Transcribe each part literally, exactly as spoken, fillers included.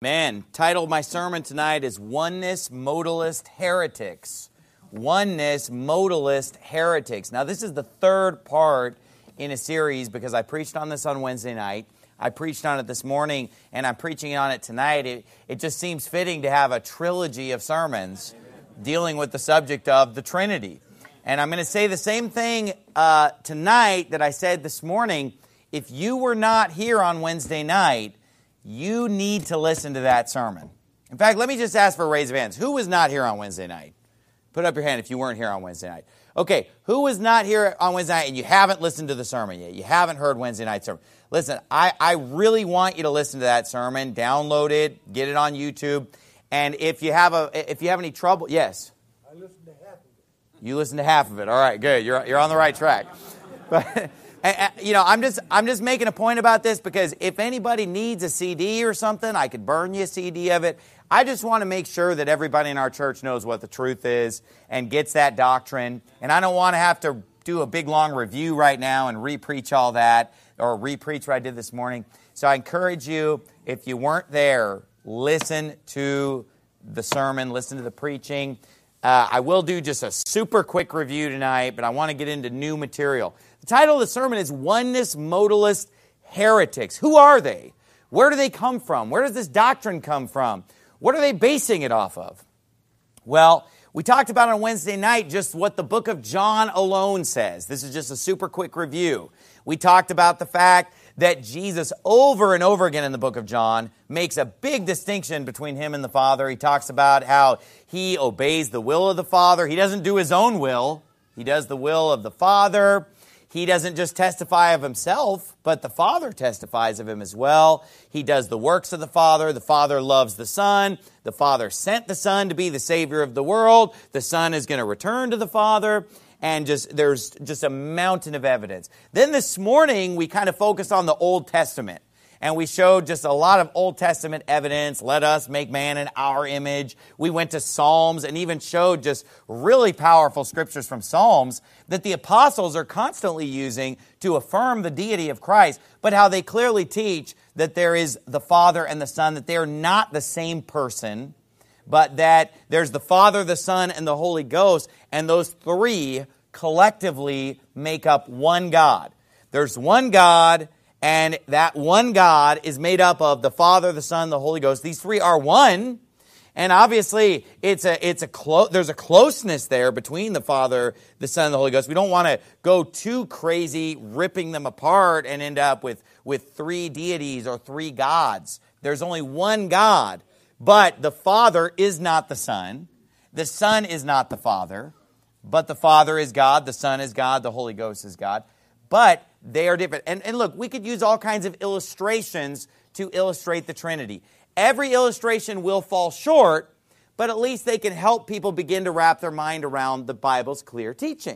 Man, title of my sermon tonight is Oneness Modalist Heretics. Oneness Modalist Heretics. Now, this is the third part in a series because I preached on this on Wednesday night. I preached on it this morning, and I'm preaching on it tonight. It, it just seems fitting to have a trilogy of sermons dealing with the subject of the Trinity. And I'm going to say the same thing uh, tonight that I said this morning. If you were not here on Wednesday night, you need to listen to that sermon. In fact, let me just ask for a raise of hands. Who was not here on Wednesday night? Put up your hand if you weren't here on Wednesday night. Okay, who was not here on Wednesday night and you haven't listened to the sermon yet? You haven't heard Wednesday night's sermon. Listen, I, I really want you to listen to that sermon. Download it, get it on YouTube. And if you have a if you have any trouble, yes? I listened to half of it. You listened to half of it. All right, good. You're you're on the right track. But you know, I'm just I'm just making a point about this because if anybody needs a C D or something, I could burn you a C D of it. I just want to make sure that everybody in our church knows what the truth is and gets that doctrine. And I don't want to have to do a big, long review right now and re-preach all that or re-preach what I did this morning. So I encourage you, if you weren't there, listen to the sermon, listen to the preaching. Uh, I will do just a super quick review tonight, but I want to get into new material. The title of the sermon is Oneness Modalist Heretics. Who are they? Where do they come from? Where does this doctrine come from? What are they basing it off of? Well, we talked about on Wednesday night just what the book of John alone says. This is just a super quick review. We talked about the fact that Jesus over and over again in the book of John makes a big distinction between him and the Father. He talks about how he obeys the will of the Father. He doesn't do his own will. He does the will of the Father. He doesn't just testify of himself, but the Father testifies of him as well. He does the works of the Father. The Father loves the Son. The Father sent the Son to be the Savior of the world. The Son is going to return to the Father. And just there's just a mountain of evidence. Then this morning, we kind of focused on the Old Testament. And we showed just a lot of Old Testament evidence. Let us make man in our image. We went to Psalms and even showed just really powerful scriptures from Psalms that the apostles are constantly using to affirm the deity of Christ, but how they clearly teach that there is the Father and the Son, that they are not the same person, but that there's the Father, the Son, and the Holy Ghost, and those three collectively make up one God. There's one God, and that one God is made up of the Father, the Son, the Holy Ghost. These three are one, and obviously it's a it's a clo- there's a closeness there between the Father, the Son, and the Holy Ghost. We don't want to go too crazy ripping them apart and end up with, with three deities or three gods. There's only one God, but the Father is not the Son. The Son is not the Father, but the Father is God, the Son is God, the Holy Ghost is God. But they are different. And, and look, we could use all kinds of illustrations to illustrate the Trinity. Every illustration will fall short, but at least they can help people begin to wrap their mind around the Bible's clear teaching.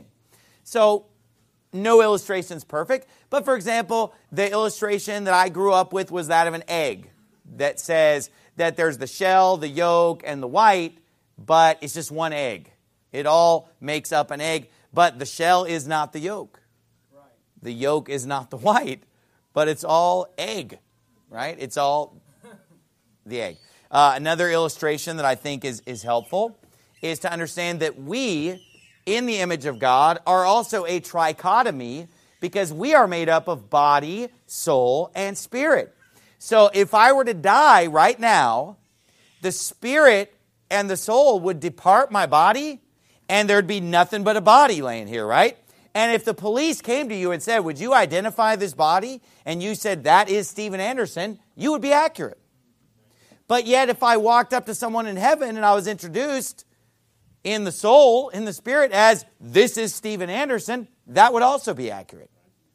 So, no illustration is perfect. But for example, the illustration that I grew up with was that of an egg that says that there's the shell, the yolk, and the white, but it's just one egg. It all makes up an egg, but the shell is not the yolk. The yolk is not the white, but it's all egg, right? It's all the egg. Uh, another illustration that I think is, is helpful is to understand that we, in the image of God, are also a trichotomy because we are made up of body, soul, and spirit. So if I were to die right now, the spirit and the soul would depart my body, and there'd be nothing but a body laying here, right? And if the police came to you and said, would you identify this body? And you said, that is Steven Anderson, you would be accurate. But yet, if I walked up to someone in heaven and I was introduced in the soul, in the spirit, as this is Steven Anderson, that would also be accurate.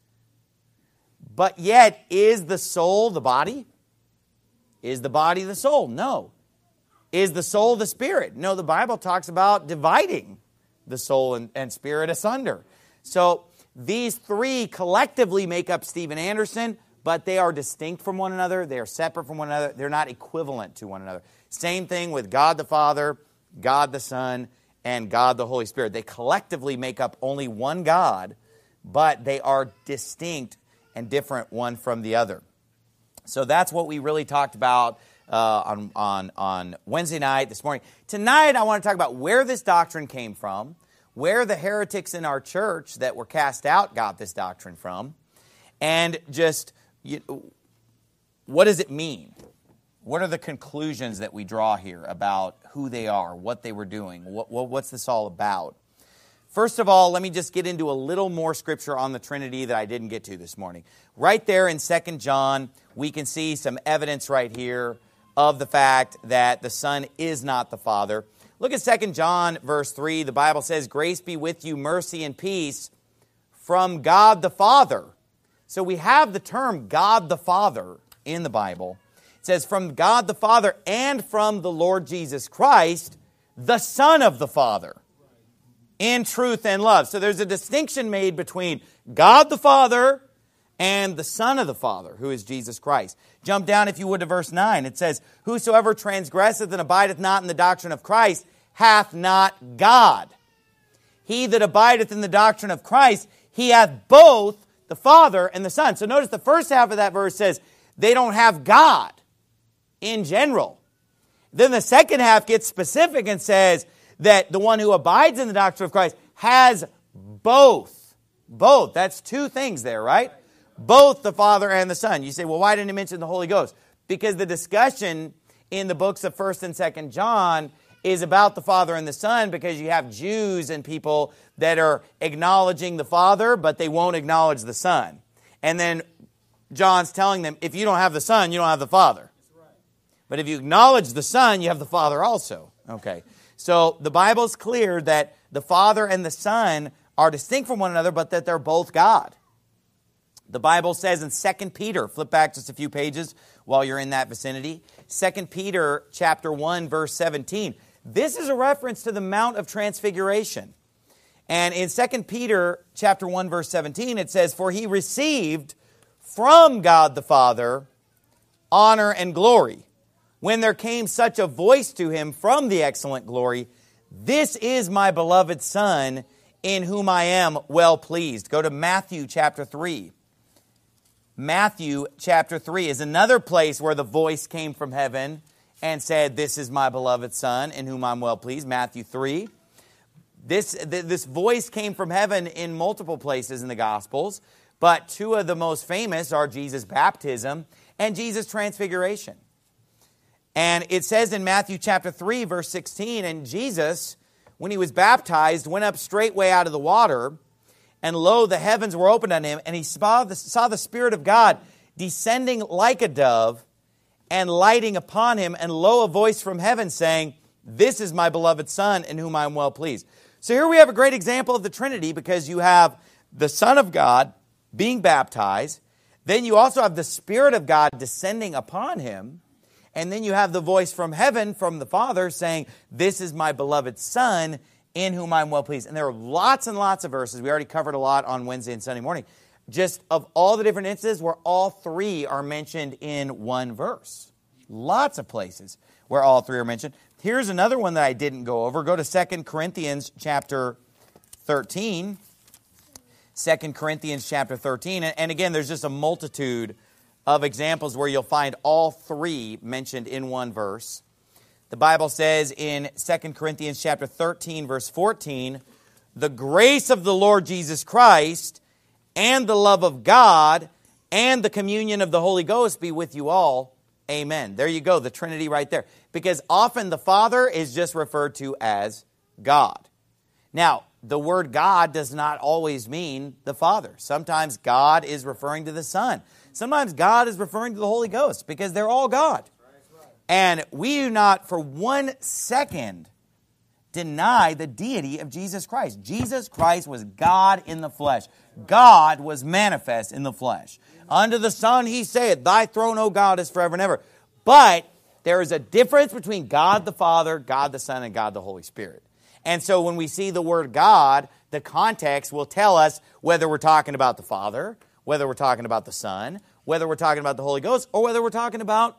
But yet, is the soul the body? Is the body the soul? No. Is the soul the spirit? No, the Bible talks about dividing the soul and, and spirit asunder. So these three collectively make up Steven Anderson, but they are distinct from one another. They are separate from one another. They're not equivalent to one another. Same thing with God the Father, God the Son, and God the Holy Spirit. They collectively make up only one God, but they are distinct and different one from the other. So that's what we really talked about uh, on, on, on Wednesday night, this morning. Tonight, I want to talk about where this doctrine came from, where the heretics in our church that were cast out got this doctrine from, and just you, what does it mean? What are the conclusions that we draw here about who they are, what they were doing, what, what, what's this all about? First of all, let me just get into a little more scripture on the Trinity that I didn't get to this morning. Right there in Second John, we can see some evidence right here of the fact that the Son is not the Father. Look at Second John verse three. The Bible says, "Grace be with you, mercy and peace from God the Father." So we have the term God the Father in the Bible. It says, "From God the Father and from the Lord Jesus Christ, the Son of the Father, in truth and love." So there's a distinction made between God the Father and the Son of the Father, who is Jesus Christ. Jump down, if you would, to verse nine. It says, "Whosoever transgresseth and abideth not in the doctrine of Christ hath not God. He that abideth in the doctrine of Christ, he hath both the Father and the Son." So notice the first half of that verse says they don't have God in general. Then the second half gets specific and says that the one who abides in the doctrine of Christ has both. Both. That's two things there, right? Both the Father and the Son. You say, well, why didn't he mention the Holy Ghost? Because the discussion in the books of First and Second John is about the Father and the Son, because you have Jews and people that are acknowledging the Father, but they won't acknowledge the Son. And then John's telling them, if you don't have the Son, you don't have the Father. But if you acknowledge the Son, you have the Father also. Okay. So the Bible's clear that the Father and the Son are distinct from one another, but that they're both God. The Bible says in Second Peter, flip back just a few pages while you're in that vicinity. Second Peter chapter one, verse seventeen. This is a reference to the Mount of Transfiguration. And in Second Peter chapter one, verse seventeen, it says, "For he received from God the Father honor and glory, when there came such a voice to him from the excellent glory, 'This is my beloved Son, in whom I am well pleased.'" Go to Matthew chapter three. Matthew chapter three is another place where the voice came from heaven and said, "This is my beloved Son, in whom I'm well pleased." Matthew three. This, this voice came from heaven in multiple places in the Gospels, but two of the most famous are Jesus' baptism and Jesus' transfiguration. And it says in Matthew chapter three, verse sixteen, "And Jesus, when he was baptized, went up straightway out of the water, and lo, the heavens were opened on him, and he saw the, saw the Spirit of God descending like a dove and lighting upon him, and lo, a voice from heaven saying, 'This is my beloved Son, in whom I am well pleased.'" So here we have a great example of the Trinity, because you have the Son of God being baptized, then you also have the Spirit of God descending upon him, and then you have the voice from heaven, from the Father, saying, "This is my beloved Son, in whom I'm well pleased." And there are lots and lots of verses. We already covered a lot on Wednesday and Sunday morning. Just of all the different instances where all three are mentioned in one verse. Lots of places where all three are mentioned. Here's another one that I didn't go over. Go to Second Corinthians chapter thirteen. Second Corinthians chapter thirteen. And again, there's just a multitude of examples where you'll find all three mentioned in one verse. The Bible says in Second Corinthians chapter thirteen, verse fourteen, "The grace of the Lord Jesus Christ and the love of God and the communion of the Holy Ghost be with you all. Amen." There you go, the Trinity right there. Because often the Father is just referred to as God. Now, the word God does not always mean the Father. Sometimes God is referring to the Son. Sometimes God is referring to the Holy Ghost, because they're all God. And we do not for one second deny the deity of Jesus Christ. Jesus Christ was God in the flesh. God was manifest in the flesh. Unto the Son he saith, "Thy throne, O God, is forever and ever." But there is a difference between God the Father, God the Son, and God the Holy Spirit. And so when we see the word God, the context will tell us whether we're talking about the Father, whether we're talking about the Son, whether we're talking about the Holy Ghost, or whether we're talking about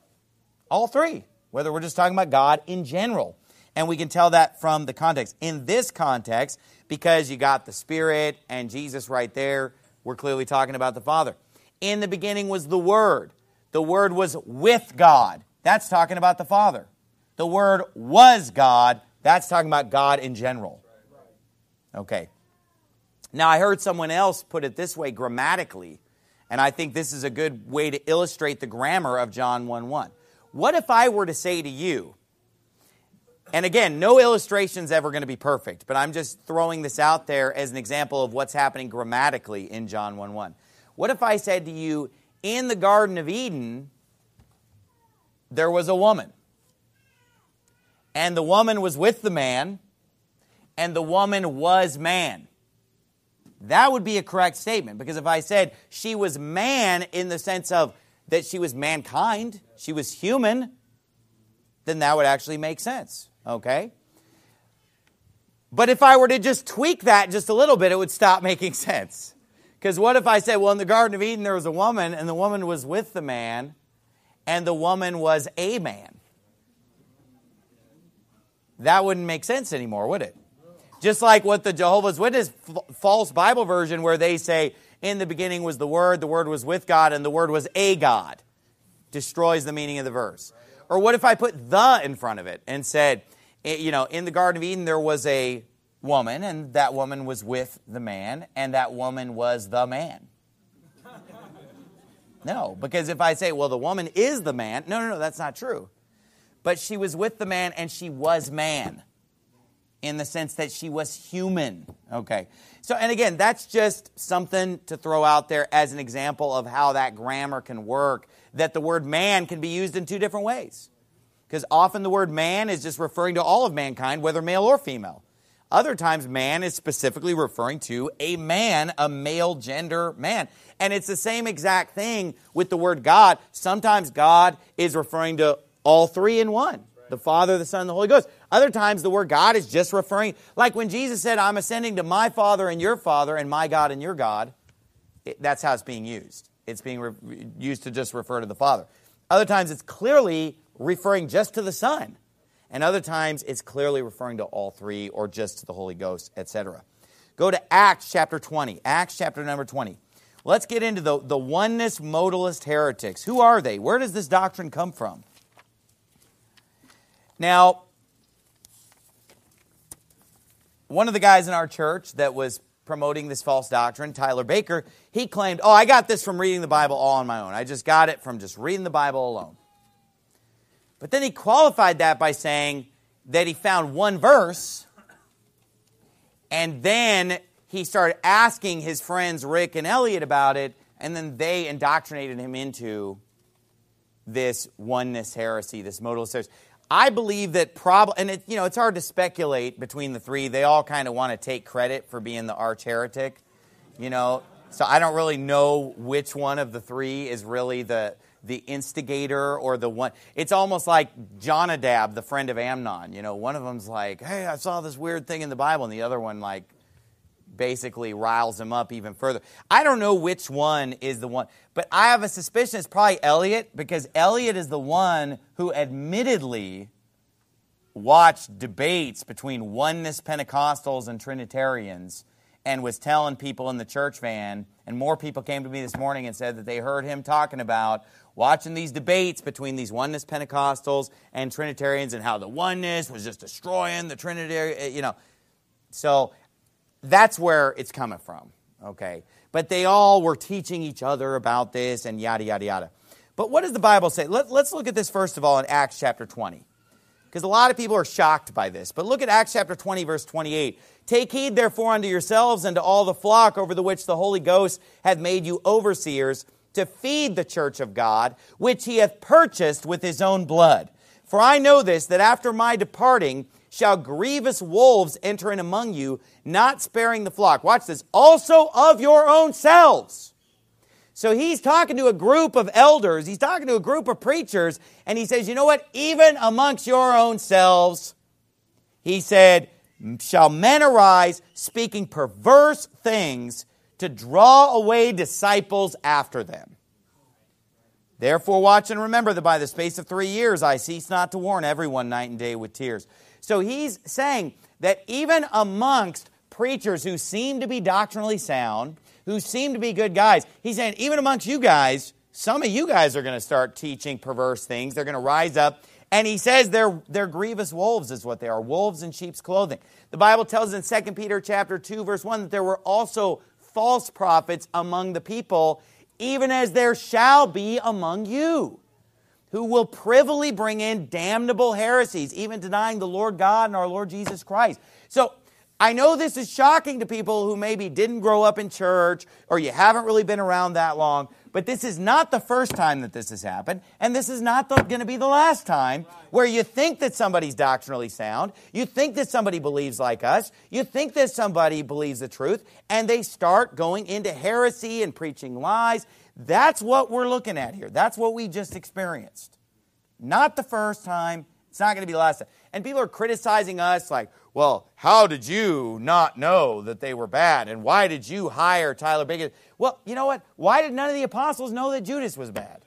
all three, whether we're just talking about God in general. And we can tell that from the context. In this context, because you got the Spirit and Jesus right there, we're clearly talking about the Father. In the beginning was the Word. The Word was with God. that's talking about the Father. The Word was God, that's talking about God in general. Okay. Now, I heard someone else put it this way grammatically, and I think this is a good way to illustrate the grammar of John one one. What if I were to say to you, and again, no illustration's ever going to be perfect, but I'm just throwing this out there as an example of what's happening grammatically in John one one. What if I said to you, in the Garden of Eden, there was a woman, and the woman was with the man, and the woman was man? That would be a correct statement, because if I said she was man in the sense of that she was mankind, she was human, then that would actually make sense, okay? But if I were to just tweak that just a little bit, it would stop making sense. Because what if I said, well, in the Garden of Eden there was a woman, and the woman was with the man, and the woman was a man? That wouldn't make sense anymore, would it? Just like what the Jehovah's Witness f- false Bible version, where they say, in the beginning was the Word, the Word was with God, and the Word was a God. Destroys the meaning of the verse. Or what if I put the in front of it and said, you know, in the Garden of Eden there was a woman, and that woman was with the man, and that woman was the man? No, because if I say, well, the woman is the man, no, no, no, that's not true. But she was with the man, and she was man, in the sense that she was human. Okay. So, and again, that's just something to throw out there as an example of how that grammar can work, that the word man can be used in two different ways. Because often the word man is just referring to all of mankind, whether male or female. Other times, man is specifically referring to a man, a male gender man. And it's the same exact thing with the word God. Sometimes God is referring to all three in one. The Father, the Son, and the Holy Ghost. Other times the word God is just referring, like when Jesus said, I'm ascending to my Father and your Father and my God and your God. It, that's how it's being used. It's being re- used to just refer to the Father. Other times it's clearly referring just to the Son. And other times it's clearly referring to all three or just to the Holy Ghost, et cetera. Go to Acts chapter twenty. Acts chapter number twenty. Let's get into the, the oneness modalist heretics. Who are they? Where does this doctrine come from? Now, one of the guys in our church that was promoting this false doctrine, Tyler Baker, he claimed, oh, I got this from reading the Bible all on my own. I just got it from just reading the Bible alone. But then he qualified that by saying that he found one verse, and then he started asking his friends Rick and Elliot about it, and then they indoctrinated him into this oneness heresy, this modalist heresy. I believe that probably, and it, you know, it's hard to speculate between the three. They all kind of want to take credit for being the arch heretic, you know. So I don't really know which one of the three is really the the instigator or the one. It's almost like Jonadab, the friend of Amnon. You know, one of them's like, hey, I saw this weird thing in the Bible, and the other one like basically riles him up even further. I don't know which one is the one, but I have a suspicion it's probably Elliot, because Elliot is the one who admittedly watched debates between oneness Pentecostals and Trinitarians and was telling people in the church van, and more people came to me this morning and said that they heard him talking about watching these debates between these oneness Pentecostals and Trinitarians and how the oneness was just destroying the Trinitarian, you know. So that's where it's coming from, okay? But they all were teaching each other about this and yada, yada, yada. But what does the Bible say? Let, let's look at this first of all in Acts chapter twenty. Because a lot of people are shocked by this. But look at Acts chapter twenty, verse twenty-eight. Take heed therefore unto yourselves and to all the flock over the which the Holy Ghost hath made you overseers, to feed the church of God, which he hath purchased with his own blood. For I know this, that after my departing shall grievous wolves enter in among you, not sparing the flock. Watch this. Also of your own selves. So he's talking to a group of elders. He's talking to a group of preachers. And he says, you know what? Even amongst your own selves, he said, shall men arise speaking perverse things to draw away disciples after them. Therefore watch and remember that by the space of three years I cease not to warn everyone night and day with tears. So he's saying that even amongst preachers who seem to be doctrinally sound, who seem to be good guys, he's saying even amongst you guys, some of you guys are going to start teaching perverse things. They're going to rise up. And he says they're, they're grievous wolves is what they are, wolves in sheep's clothing. The Bible tells in Second Peter chapter two, verse one, that there were also false prophets among the people, even as there shall be among you, who will privily bring in damnable heresies, even denying the Lord God and our Lord Jesus Christ. So I know this is shocking to people who maybe didn't grow up in church or you haven't really been around that long, but this is not the first time that this has happened, and this is not going to be the last time where you think that somebody's doctrinally sound, you think that somebody believes like us, you think that somebody believes the truth, and they start going into heresy and preaching lies. That's what we're looking at here. That's what we just experienced. Not the first time. It's not going to be the last time. And people are criticizing us like, well, how did you not know that they were bad? And why did you hire Tyler Biggs? Well, you know what? Why did none of the apostles know that Judas was bad?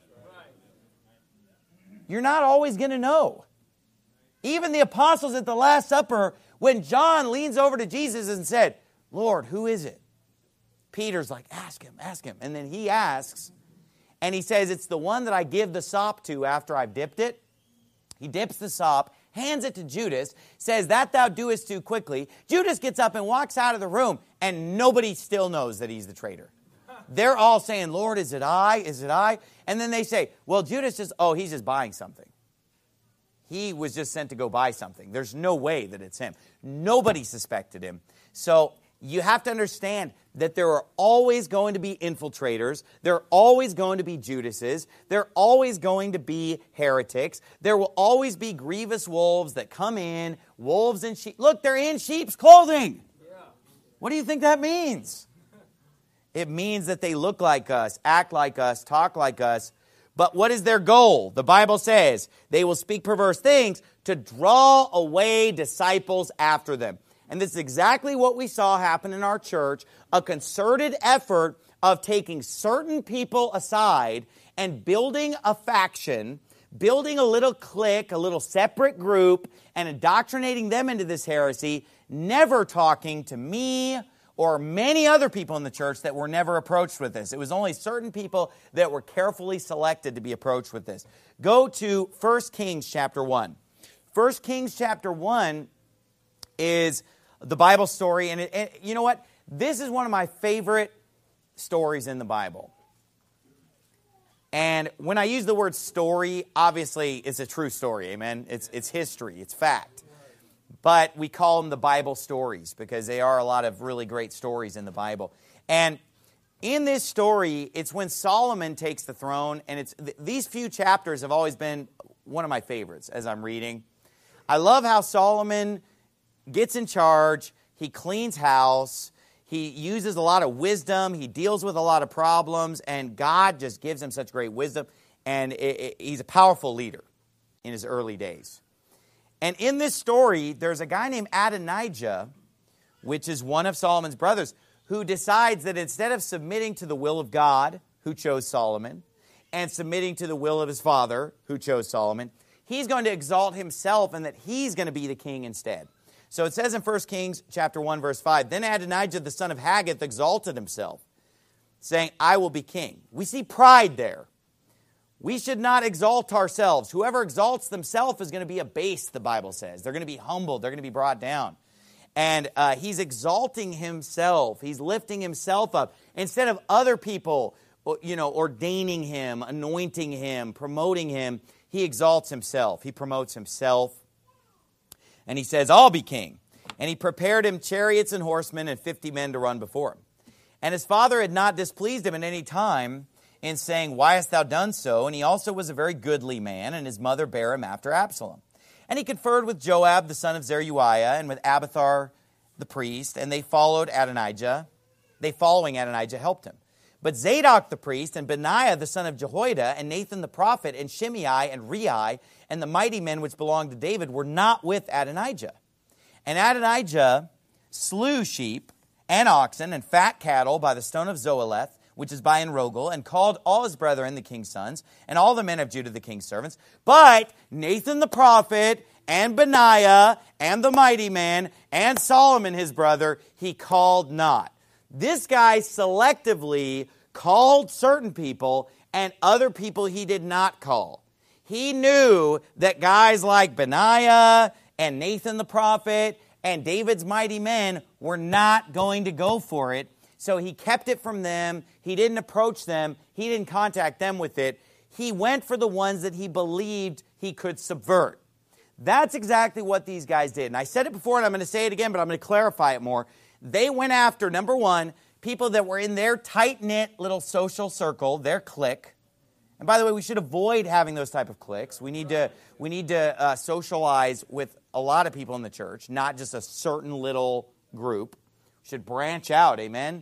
You're not always going to know. Even the apostles at the Last Supper, when John leans over to Jesus and said, Lord, who is it? Peter's like, ask him, ask him. And then he asks, and he says, it's the one that I give the sop to after I've dipped it. He dips the sop, hands it to Judas, says, that thou doest too quickly. Judas gets up and walks out of the room, and nobody still knows that he's the traitor. They're all saying, Lord, is it I? Is it I? And then they say, well, Judas just, oh, he's just buying something. He was just sent to go buy something. There's no way that it's him. Nobody suspected him. So you have to understand that there are always going to be infiltrators. There are always going to be Judases. There are always going to be heretics. There will always be grievous wolves that come in, wolves in sheep. Look, they're in sheep's clothing. Yeah. What do you think that means? It means that they look like us, act like us, talk like us. But what is their goal? The Bible says they will speak perverse things to draw away disciples after them. And this is exactly what we saw happen in our church, a concerted effort of taking certain people aside and building a faction, building a little clique, a little separate group, and indoctrinating them into this heresy, never talking to me or many other people in the church that were never approached with this. It was only certain people that were carefully selected to be approached with this. Go to First Kings chapter one. First Kings chapter one is the Bible story, and, it, and you know what? This is one of my favorite stories in the Bible. And when I use the word story, obviously it's a true story, amen? It's, it's history, it's fact. But we call them the Bible stories because they are a lot of really great stories in the Bible. And in this story, it's when Solomon takes the throne, and it's th- these few chapters have always been one of my favorites as I'm reading. I love how Solomon gets in charge, he cleans house, he uses a lot of wisdom, he deals with a lot of problems, and God just gives him such great wisdom, and it, it, he's a powerful leader in his early days. And in this story, there's a guy named Adonijah, which is one of Solomon's brothers, who decides that instead of submitting to the will of God, who chose Solomon, and submitting to the will of his father, who chose Solomon, he's going to exalt himself and that he's going to be the king instead. So it says in First Kings chapter one, verse five, then Adonijah the son of Haggith exalted himself, saying, I will be king. We see pride there. We should not exalt ourselves. Whoever exalts themselves is going to be abased, the Bible says. They're going to be humbled. They're going to be brought down. And uh, he's exalting himself. He's lifting himself up. Instead of other people, you know, ordaining him, anointing him, promoting him, he exalts himself. He promotes himself. And he says, I'll be king. And he prepared him chariots and horsemen and fifty men to run before him. And his father had not displeased him at any time in saying, why hast thou done so? And he also was a very goodly man, and his mother bare him after Absalom. And he conferred with Joab, the son of Zeruiah, and with Abiathar the priest, and they followed Adonijah. They following Adonijah helped him. But Zadok the priest, and Benaiah the son of Jehoiada, and Nathan the prophet, and Shimei, and Rei, and the mighty men which belonged to David were not with Adonijah. And Adonijah slew sheep and oxen and fat cattle by the stone of Zoeleth, which is by Enrogel, and called all his brethren the king's sons, and all the men of Judah the king's servants. But Nathan the prophet, and Benaiah, and the mighty men, and Solomon his brother, he called not. This guy selectively called certain people and other people he did not call. He knew that guys like Benaiah and Nathan the prophet and David's mighty men were not going to go for it. So he kept it from them. He didn't approach them. He didn't contact them with it. He went for the ones that he believed he could subvert. That's exactly what these guys did. And I said it before, and I'm going to say it again, but I'm going to clarify it more. They went after, number one, people that were in their tight-knit little social circle, their clique. And by the way, we should avoid having those type of cliques. We need to, we need to uh, socialize with a lot of people in the church, not just a certain little group. We should branch out, amen?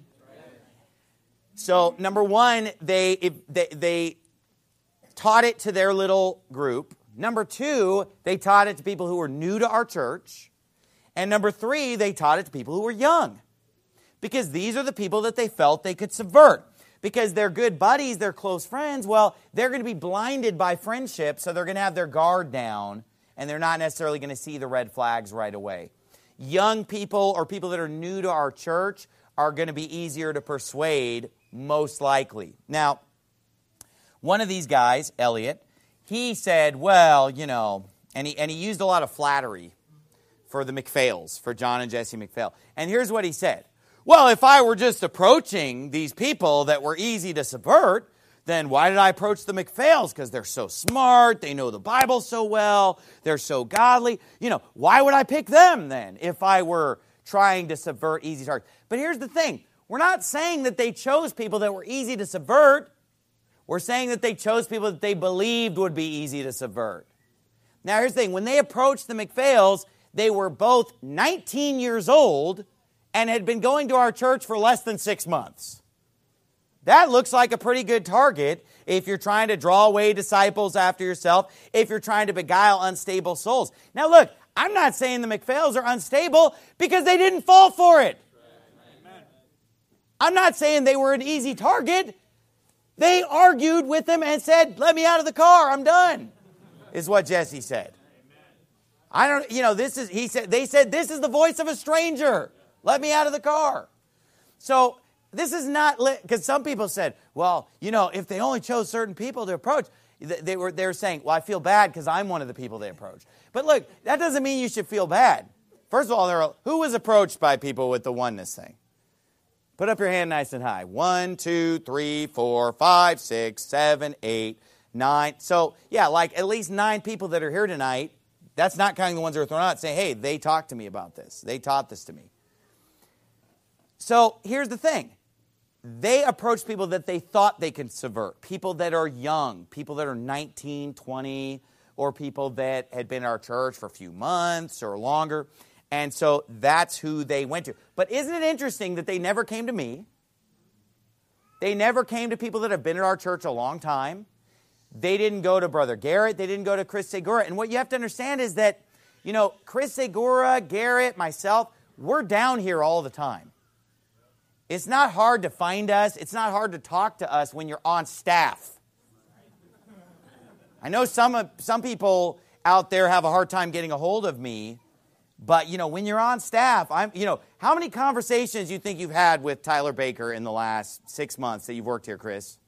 So, number one, they, if they, they taught it to their little group. Number two, they taught it to people who were new to our church. And number three, they taught it to people who were young. Because these are the people that they felt they could subvert. Because they're good buddies, they're close friends, well, they're going to be blinded by friendship, so they're going to have their guard down, and they're not necessarily going to see the red flags right away. Young people or people that are new to our church are going to be easier to persuade, most likely. Now, one of these guys, Elliot, he said, well, you know, and he, and he used a lot of flattery for the McPhails, for John and Jesse McPhail. And here's what he said. Well, if I were just approaching these people that were easy to subvert, then why did I approach the McPhails? Because they're so smart, they know the Bible so well, they're so godly. You know, why would I pick them then if I were trying to subvert easy targets? But here's the thing. We're not saying that they chose people that were easy to subvert. We're saying that they chose people that they believed would be easy to subvert. Now, here's the thing. When they approached the McPhails, they were both nineteen years old and had been going to our church for less than six months. That looks like a pretty good target if you're trying to draw away disciples after yourself, if you're trying to beguile unstable souls. Now, look, I'm not saying the McPhails are unstable because they didn't fall for it. I'm not saying they were an easy target. They argued with them and said, let me out of the car, I'm done, is what Jesse said. I don't, you know, this is, he said, they said, this is the voice of a stranger. Let me out of the car. So this is not, because some people said, well, you know, if they only chose certain people to approach, they were, they were saying, well, I feel bad because I'm one of the people they approach. But look, that doesn't mean you should feel bad. First of all, there are, who was approached by people with the oneness thing? Put up your hand nice and high. One, two, three, four, five, six, seven, eight, nine. So, yeah, like at least nine people that are here tonight. That's not counting the ones that are thrown out saying, hey, they talked to me about this. They taught this to me. So, here's the thing. They approached people that they thought they could subvert. People that are young. People that are nineteen, twenty, or people that had been in our church for a few months or longer. And so that's who they went to. But isn't it interesting that they never came to me? They never came to people that have been at our church a long time. They didn't go to Brother Garrett. They didn't go to Chris Segura. And what you have to understand is that, you know, Chris Segura, Garrett, myself, we're down here all the time. It's not hard to find us. It's not hard to talk to us when you're on staff. I know some some people out there have a hard time getting a hold of me. But, you know, when you're on staff, I'm, you know, how many conversations do you think you've had with Tyler Baker in the last six months that you've worked here, Chris?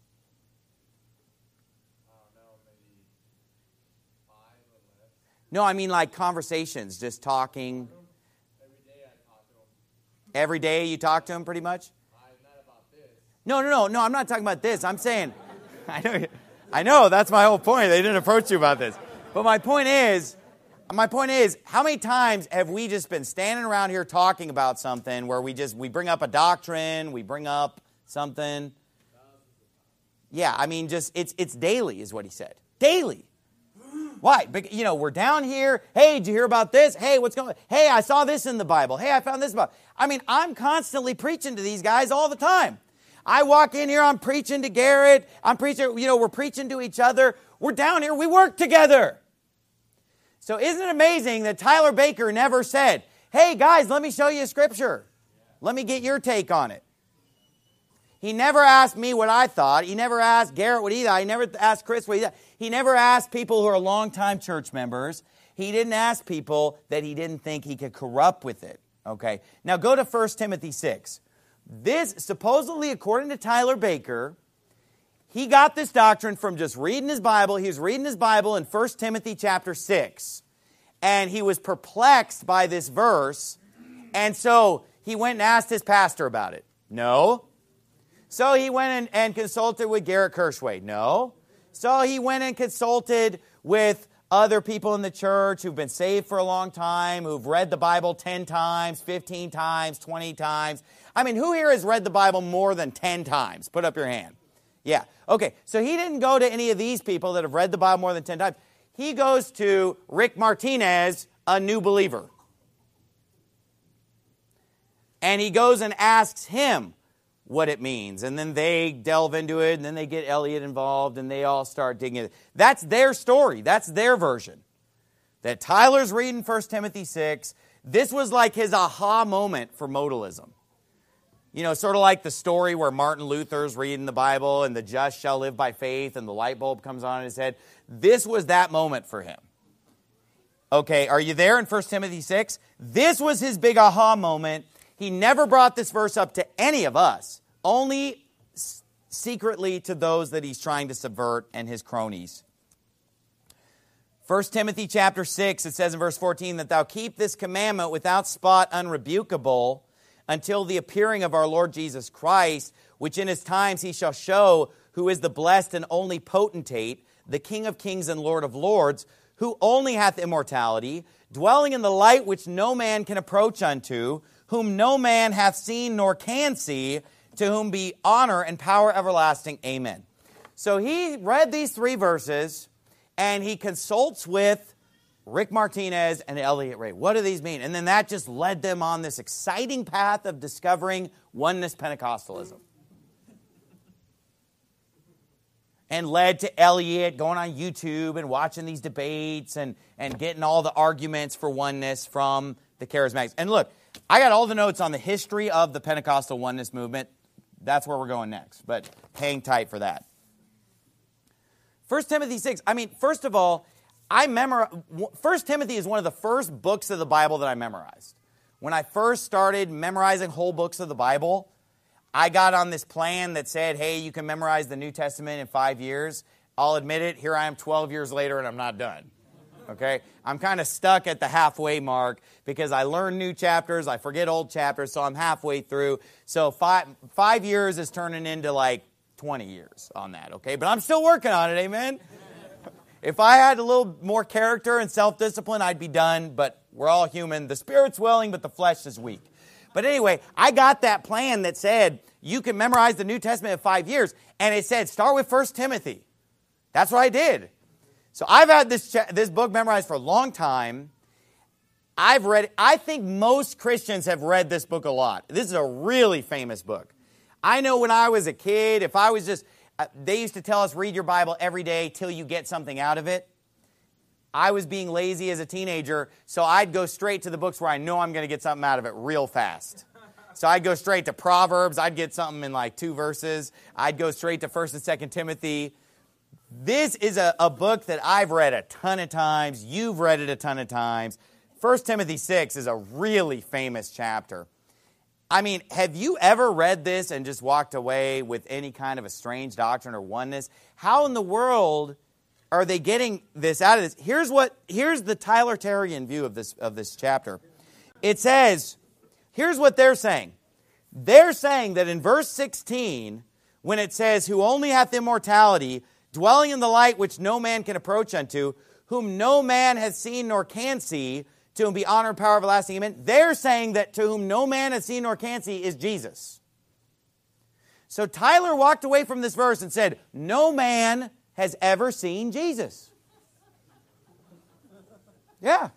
I don't know, maybe five or less. No, I mean like conversations, just talking. Every day I talk to him. Every day you talk to him pretty much? I, not about this. No, no, no, no, I'm not talking about this. I'm saying, I know, I know, that's my whole point. They didn't approach you about this. But my point is, My point is, how many times have we just been standing around here talking about something where we just, we bring up a doctrine, we bring up something? Yeah, I mean, just, it's it's daily is what he said. Daily. Why? Because, you know, we're down here. Hey, did you hear about this? Hey, what's going on? Hey, I saw this in the Bible. Hey, I found this about. I mean, I'm constantly preaching to these guys all the time. I walk in here, I'm preaching to Garrett. I'm preaching, you know, we're preaching to each other. We're down here, we work together. So isn't it amazing that Tyler Baker never said, hey guys, let me show you a scripture. Let me get your take on it. He never asked me what I thought. He never asked Garrett what he thought. He never asked Chris what he thought. He never asked people who are longtime church members. He didn't ask people that he didn't think he could corrupt with it. Okay. Now go to First Timothy six. This, supposedly according to Tyler Baker, he got this doctrine from just reading his Bible. He was reading his Bible in First Timothy chapter six. And he was perplexed by this verse. And so he went and asked his pastor about it. No. So he went and, and consulted with Garrett Kirschway. No. So he went and consulted with other people in the church who've been saved for a long time, who've read the Bible ten times, fifteen times, twenty times. I mean, who here has read the Bible more than ten times? Put up your hand. Yeah. Okay, so he didn't go to any of these people that have read the Bible more than ten times. He goes to Rick Martinez, a new believer. And he goes and asks him what it means. And then they delve into it, and then they get Elliot involved, and they all start digging it. That's their story. That's their version. That Tyler's reading First Timothy six. This was like his aha moment for modalism. You know, sort of like the story where Martin Luther's reading the Bible, and the just shall live by faith, and the light bulb comes on in his head. This was that moment for him. Okay, are you there in First Timothy six? This was his big aha moment. He never brought this verse up to any of us, only s- secretly to those that he's trying to subvert and his cronies. First Timothy chapter six, it says in verse fourteen, that thou keep this commandment without spot unrebukable until the appearing of our Lord Jesus Christ, which in his times he shall show who is the blessed and only potentate, the King of kings and Lord of lords, who only hath immortality, dwelling in the light which no man can approach unto, whom no man hath seen nor can see, to whom be honor and power everlasting. Amen. So he read these three verses, and he consults with Rick Martinez and Elliot Ray. What do these mean? And then that just led them on this exciting path of discovering oneness Pentecostalism. And led to Elliot going on YouTube and watching these debates and, and getting all the arguments for oneness from the charismatics. And look, I got all the notes on the history of the Pentecostal oneness movement. That's where we're going next, but hang tight for that. First Timothy six, I mean, first of all, I memor- First Timothy is one of the first books of the Bible that I memorized. When I first started memorizing whole books of the Bible, I got on this plan that said, hey, you can memorize the New Testament in five years. I'll admit it, here I am twelve years later and I'm not done. Okay? I'm kind of stuck at the halfway mark because I learn new chapters, I forget old chapters, so I'm halfway through. So five, five years is turning into like twenty years on that, okay? But I'm still working on it, amen? If I had a little more character and self-discipline, I'd be done, but we're all human. The spirit's willing, but the flesh is weak. But anyway, I got that plan that said you can memorize the New Testament in five years, and it said start with First Timothy. That's what I did. So I've had this cha- this book memorized for a long time. I've read it. I think most Christians have read this book a lot. This is a really famous book. I know when I was a kid, if I was just, uh, they used to tell us read your Bible every day till you get something out of it. I was being lazy as a teenager, so I'd go straight to the books where I know I'm going to get something out of it real fast. So I'd go straight to Proverbs. I'd get something in like two verses. I'd go straight to First and Second Timothy. This is a, a book that I've read a ton of times. You've read it a ton of times. First Timothy six is a really famous chapter. I mean, have you ever read this and just walked away with any kind of a strange doctrine or oneness? How in the world are they getting this out of this? Here's what. Here's the Tyler Terrian view of this of this chapter. It says, here's what they're saying. They're saying that in verse sixteen, when it says, who only hath immortality, dwelling in the light which no man can approach unto, whom no man hath seen nor can see, to whom be honor and power everlasting. Amen. They're saying that to whom no man has seen nor can see is Jesus. So Tyler walked away from this verse and said, no man has ever seen Jesus. Yeah.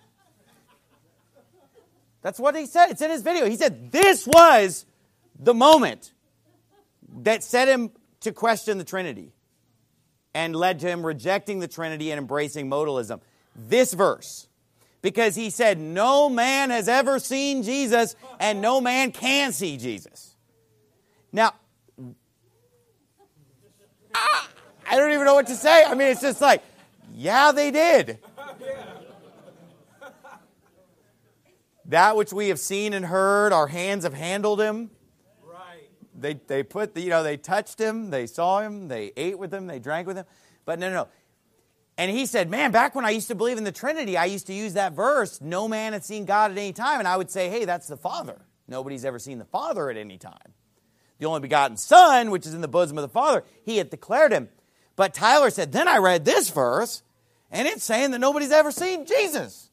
That's what he said. It's in his video. He said this was the moment that set him to question the Trinity and led to him rejecting the Trinity and embracing modalism. This verse. Because he said, no man has ever seen Jesus, and no man can see Jesus. Now, I, I don't even know what to say. I mean, it's just like, yeah, they did. That which we have seen and heard, our hands have handled him. Right. They they put the, you know, they touched him, they saw him, they ate with him, they drank with him. But no, no, no. And he said, man, back when I used to believe in the Trinity, I used to use that verse, no man had seen God at any time. And I would say, hey, that's the Father. Nobody's ever seen the Father at any time. The only begotten Son, which is in the bosom of the Father, he had declared him. But Tyler said, then I read this verse, and it's saying that nobody's ever seen Jesus.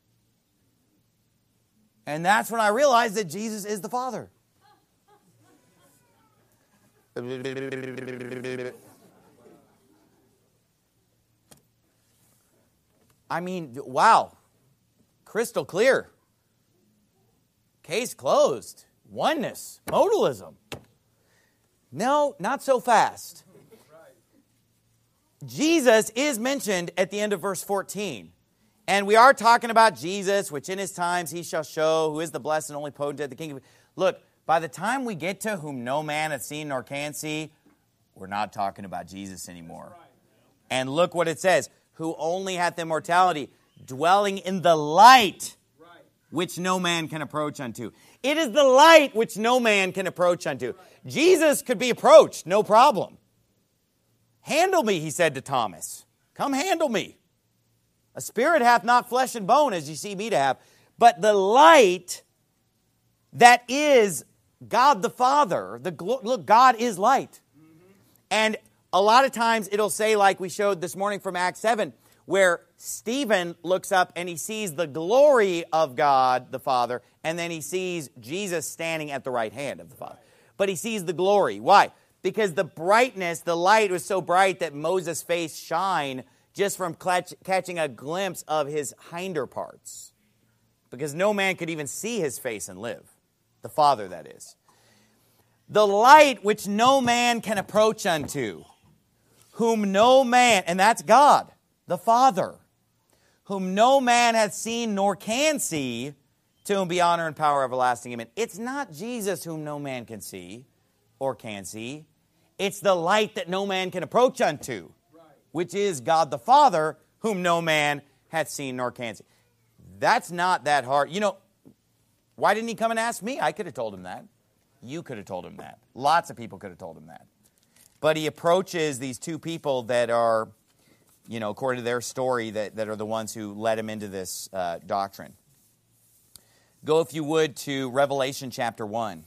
And that's when I realized that Jesus is the Father. I mean, wow. Crystal clear. Case closed. Oneness. Modalism. No, not so fast. Jesus is mentioned at the end of verse fourteen. And we are talking about Jesus, which in his times he shall show, who is the blessed and only potentate, the King of... Look, by the time we get to whom no man hath seen nor can see, we're not talking about Jesus anymore. And look what it says. Who only hath immortality, dwelling in the light, which no man can approach unto. It is the light which no man can approach unto. Jesus could be approached, no problem. Handle me, he said to Thomas. Come handle me. A spirit hath not flesh and bone, as you see me to have, but the light that is God the Father. The glo- look, God is light. Mm-hmm. And a lot of times it'll say, like we showed this morning from Acts seven, where Stephen looks up and he sees the glory of God the Father, and then he sees Jesus standing at the right hand of the Father. But he sees the glory. Why? Because the brightness, the light was so bright that Moses' face shined just from catch, catching a glimpse of his hinder parts. Because no man could even see his face and live. The Father, that is. The light which no man can approach unto, whom no man, and that's God, the Father, whom no man hath seen nor can see, to whom be honor and power everlasting. Amen. It's not Jesus whom no man can see or can see. It's the light that no man can approach unto, which is God the Father, whom no man hath seen nor can see. That's not that hard. You know, why didn't he come and ask me? I could have told him that. You could have told him that. Lots of people could have told him that. But he approaches these two people that are, you know, according to their story, that, that are the ones who led him into this uh, doctrine. Go, if you would, to Revelation chapter one.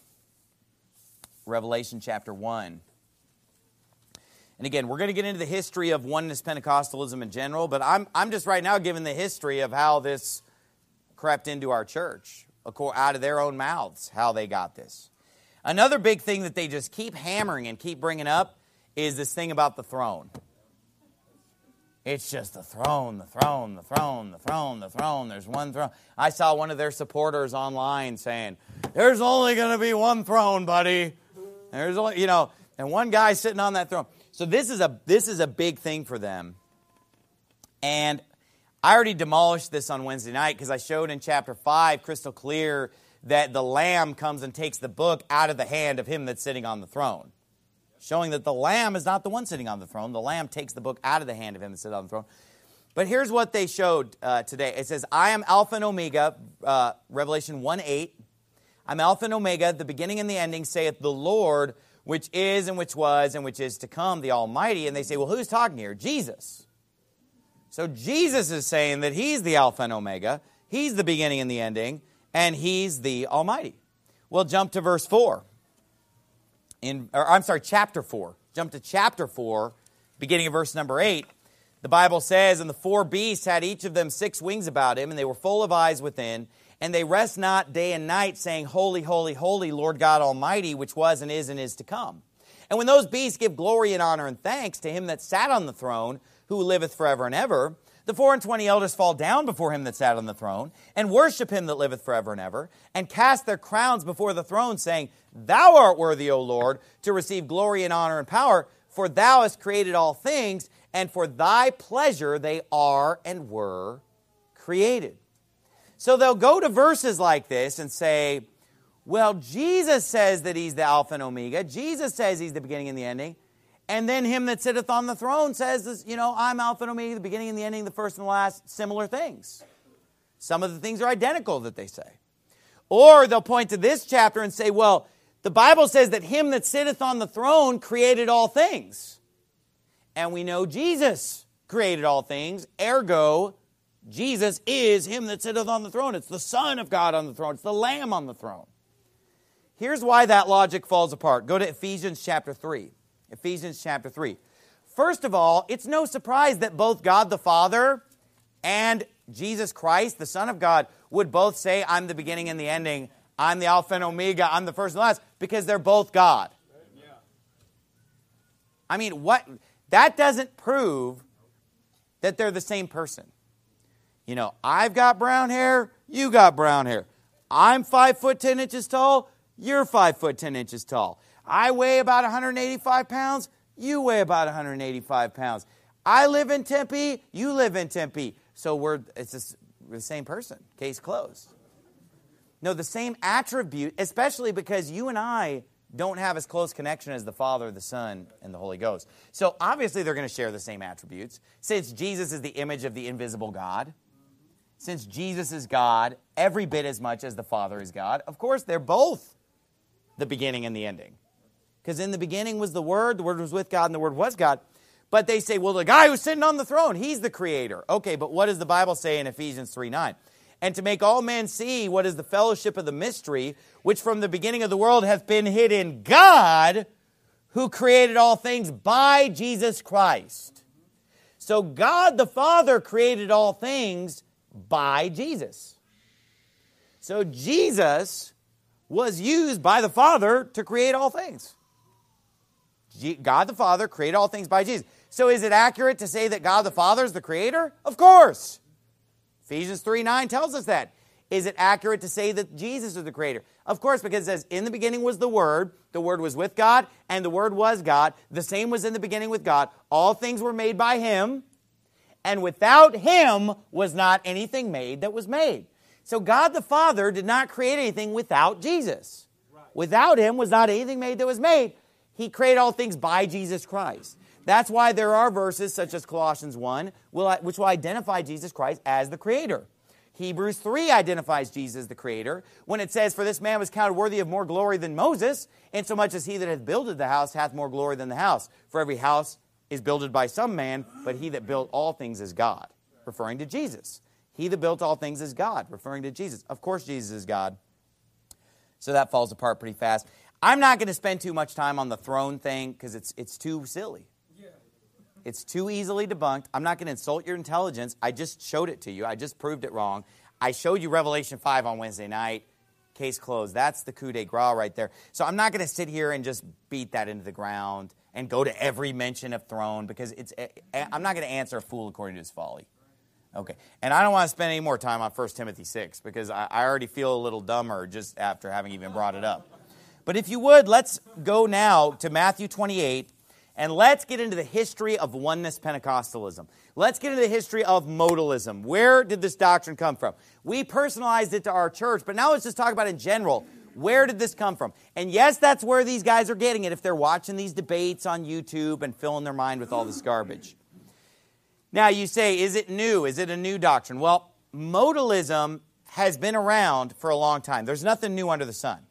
Revelation chapter one. And again, we're going to get into the history of oneness Pentecostalism in general, but I'm I'm just right now giving the history of how this crept into our church, out of their own mouths, how they got this. Another big thing that they just keep hammering and keep bringing up is this thing about the throne. It's just the throne, the throne, the throne, the throne, the throne. There's one throne. I saw one of their supporters online saying, there's only going to be one throne, buddy. There's only, you know, and one guy sitting on that throne. So this is a this is a big thing for them. And I already demolished this on Wednesday night because I showed in chapter five, crystal clear, that the Lamb comes and takes the book out of the hand of him that's sitting on the throne. Showing that the Lamb is not the one sitting on the throne. The Lamb takes the book out of the hand of him that's sitting on the throne. But here's what they showed uh, today. It says, I am Alpha and Omega, uh, Revelation one eight. I'm Alpha and Omega, the beginning and the ending, saith the Lord, which is and which was and which is to come, the Almighty. And they say, well, who's talking here? Jesus. So Jesus is saying that he's the Alpha and Omega, he's the beginning and the ending, and he's the Almighty. Well, jump to verse four. In, or I'm sorry, chapter four. Jump to chapter four, beginning of verse number eight. The Bible says, and the four beasts had each of them six wings about him, and they were full of eyes within, and they rest not day and night, saying, Holy, holy, holy, Lord God Almighty, which was and is and is to come. And when those beasts give glory and honor and thanks to him that sat on the throne, who liveth forever and ever, the four and twenty elders fall down before him that sat on the throne, and worship him that liveth forever and ever, and cast their crowns before the throne, saying, Thou art worthy, O Lord, to receive glory and honor and power, for thou hast created all things, and for thy pleasure they are and were created. So they'll go to verses like this and say, well, Jesus says that he's the Alpha and Omega. Jesus says he's the beginning and the ending. And then him that sitteth on the throne says, you know, I'm Alpha and Omega, the beginning and the ending, the first and the last, similar things. Some of the things are identical that they say. Or they'll point to this chapter and say, well, The Bible says that him that sitteth on the throne created all things. And we know Jesus created all things. Ergo, Jesus is him that sitteth on the throne. It's the Son of God on the throne. It's the Lamb on the throne. Here's why that logic falls apart. Go to Ephesians chapter three. Ephesians chapter three. First of all, it's no surprise that both God the Father and Jesus Christ, the Son of God, would both say, I'm the beginning and the ending. I'm the Alpha and Omega. I'm the first and the last. Because they're both God. Yeah. I mean, what? That doesn't prove that they're the same person. You know, I've got brown hair. You got brown hair. I'm five foot ten inches tall. You're five foot ten inches tall. I weigh about one hundred eighty-five pounds. You weigh about one hundred eighty-five pounds. I live in Tempe. You live in Tempe. So we're it's just, we're the same person. Case closed. No, the same attribute, especially because you and I don't have as close connection as the Father, the Son, and the Holy Ghost. So obviously they're going to share the same attributes. Since Jesus is the image of the invisible God, since Jesus is God every bit as much as the Father is God, of course they're both the beginning and the ending. Because in the beginning was the Word, the Word was with God, and the Word was God. But they say, well, the guy who's sitting on the throne, he's the creator. Okay, but what does the Bible say in Ephesians three nine? And to make all men see what is the fellowship of the mystery, which from the beginning of the world hath been hid in God, who created all things by Jesus Christ. So God the Father created all things by Jesus. So Jesus was used by the Father to create all things. God the Father created all things by Jesus. So is it accurate to say that God the Father is the creator? Of course. Ephesians three nine tells us that. Is it accurate to say that Jesus is the creator? Of course, because it says, in the beginning was the Word, the Word was with God, and the Word was God. The same was in the beginning with God. All things were made by Him, and without Him was not anything made that was made. So God the Father did not create anything without Jesus. Right. Without Him was not anything made that was made. He created all things by Jesus Christ. That's why there are verses such as Colossians one, which will identify Jesus Christ as the Creator. Hebrews three identifies Jesus as the Creator when it says, for this man was counted worthy of more glory than Moses, insomuch as he that hath builded the house hath more glory than the house. For every house is builded by some man, but he that built all things is God, referring to Jesus. He that built all things is God, referring to Jesus. Of course Jesus is God. So that falls apart pretty fast. I'm not going to spend too much time on the throne thing because it's it's too silly. It's too easily debunked. I'm not going to insult your intelligence. I just showed it to you. I just proved it wrong. I showed you Revelation five on Wednesday night. Case closed. That's the coup de grace right there. So I'm not going to sit here and just beat that into the ground and go to every mention of throne because it's. I'm not going to answer a fool according to his folly. Okay. And I don't want to spend any more time on First Timothy six because I, I already feel a little dumber just after having even brought it up. But if you would, let's go now to Matthew twenty-eight. And let's get into the history of oneness Pentecostalism. Let's get into the history of modalism. Where did this doctrine come from? We personalized it to our church, but now let's just talk about in general. Where did this come from? And yes, that's where these guys are getting it if they're watching these debates on YouTube and filling their mind with all this garbage. Now you say, is it new? Is it a new doctrine? Well, modalism has been around for a long time. There's nothing new under the sun.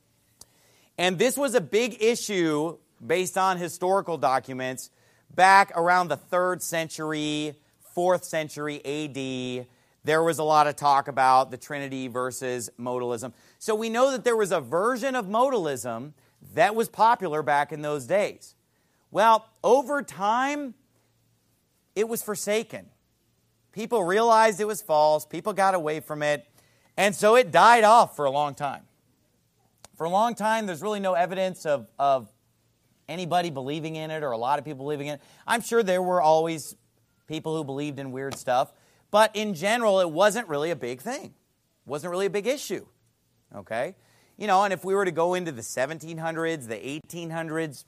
And this was a big issue based on historical documents back around the third century, fourth century A D. There was a lot of talk about the Trinity versus modalism. So we know that there was a version of modalism that was popular back in those days. Well, over time, it was forsaken. People realized it was false. People got away from it. And so it died off for a long time. For a long time, there's really no evidence of, of anybody believing in it or a lot of people believing in it. I'm sure there were always people who believed in weird stuff, but in general, it wasn't really a big thing. It wasn't really a big issue, okay? You know, and if we were to go into the seventeen hundreds, the eighteen hundreds,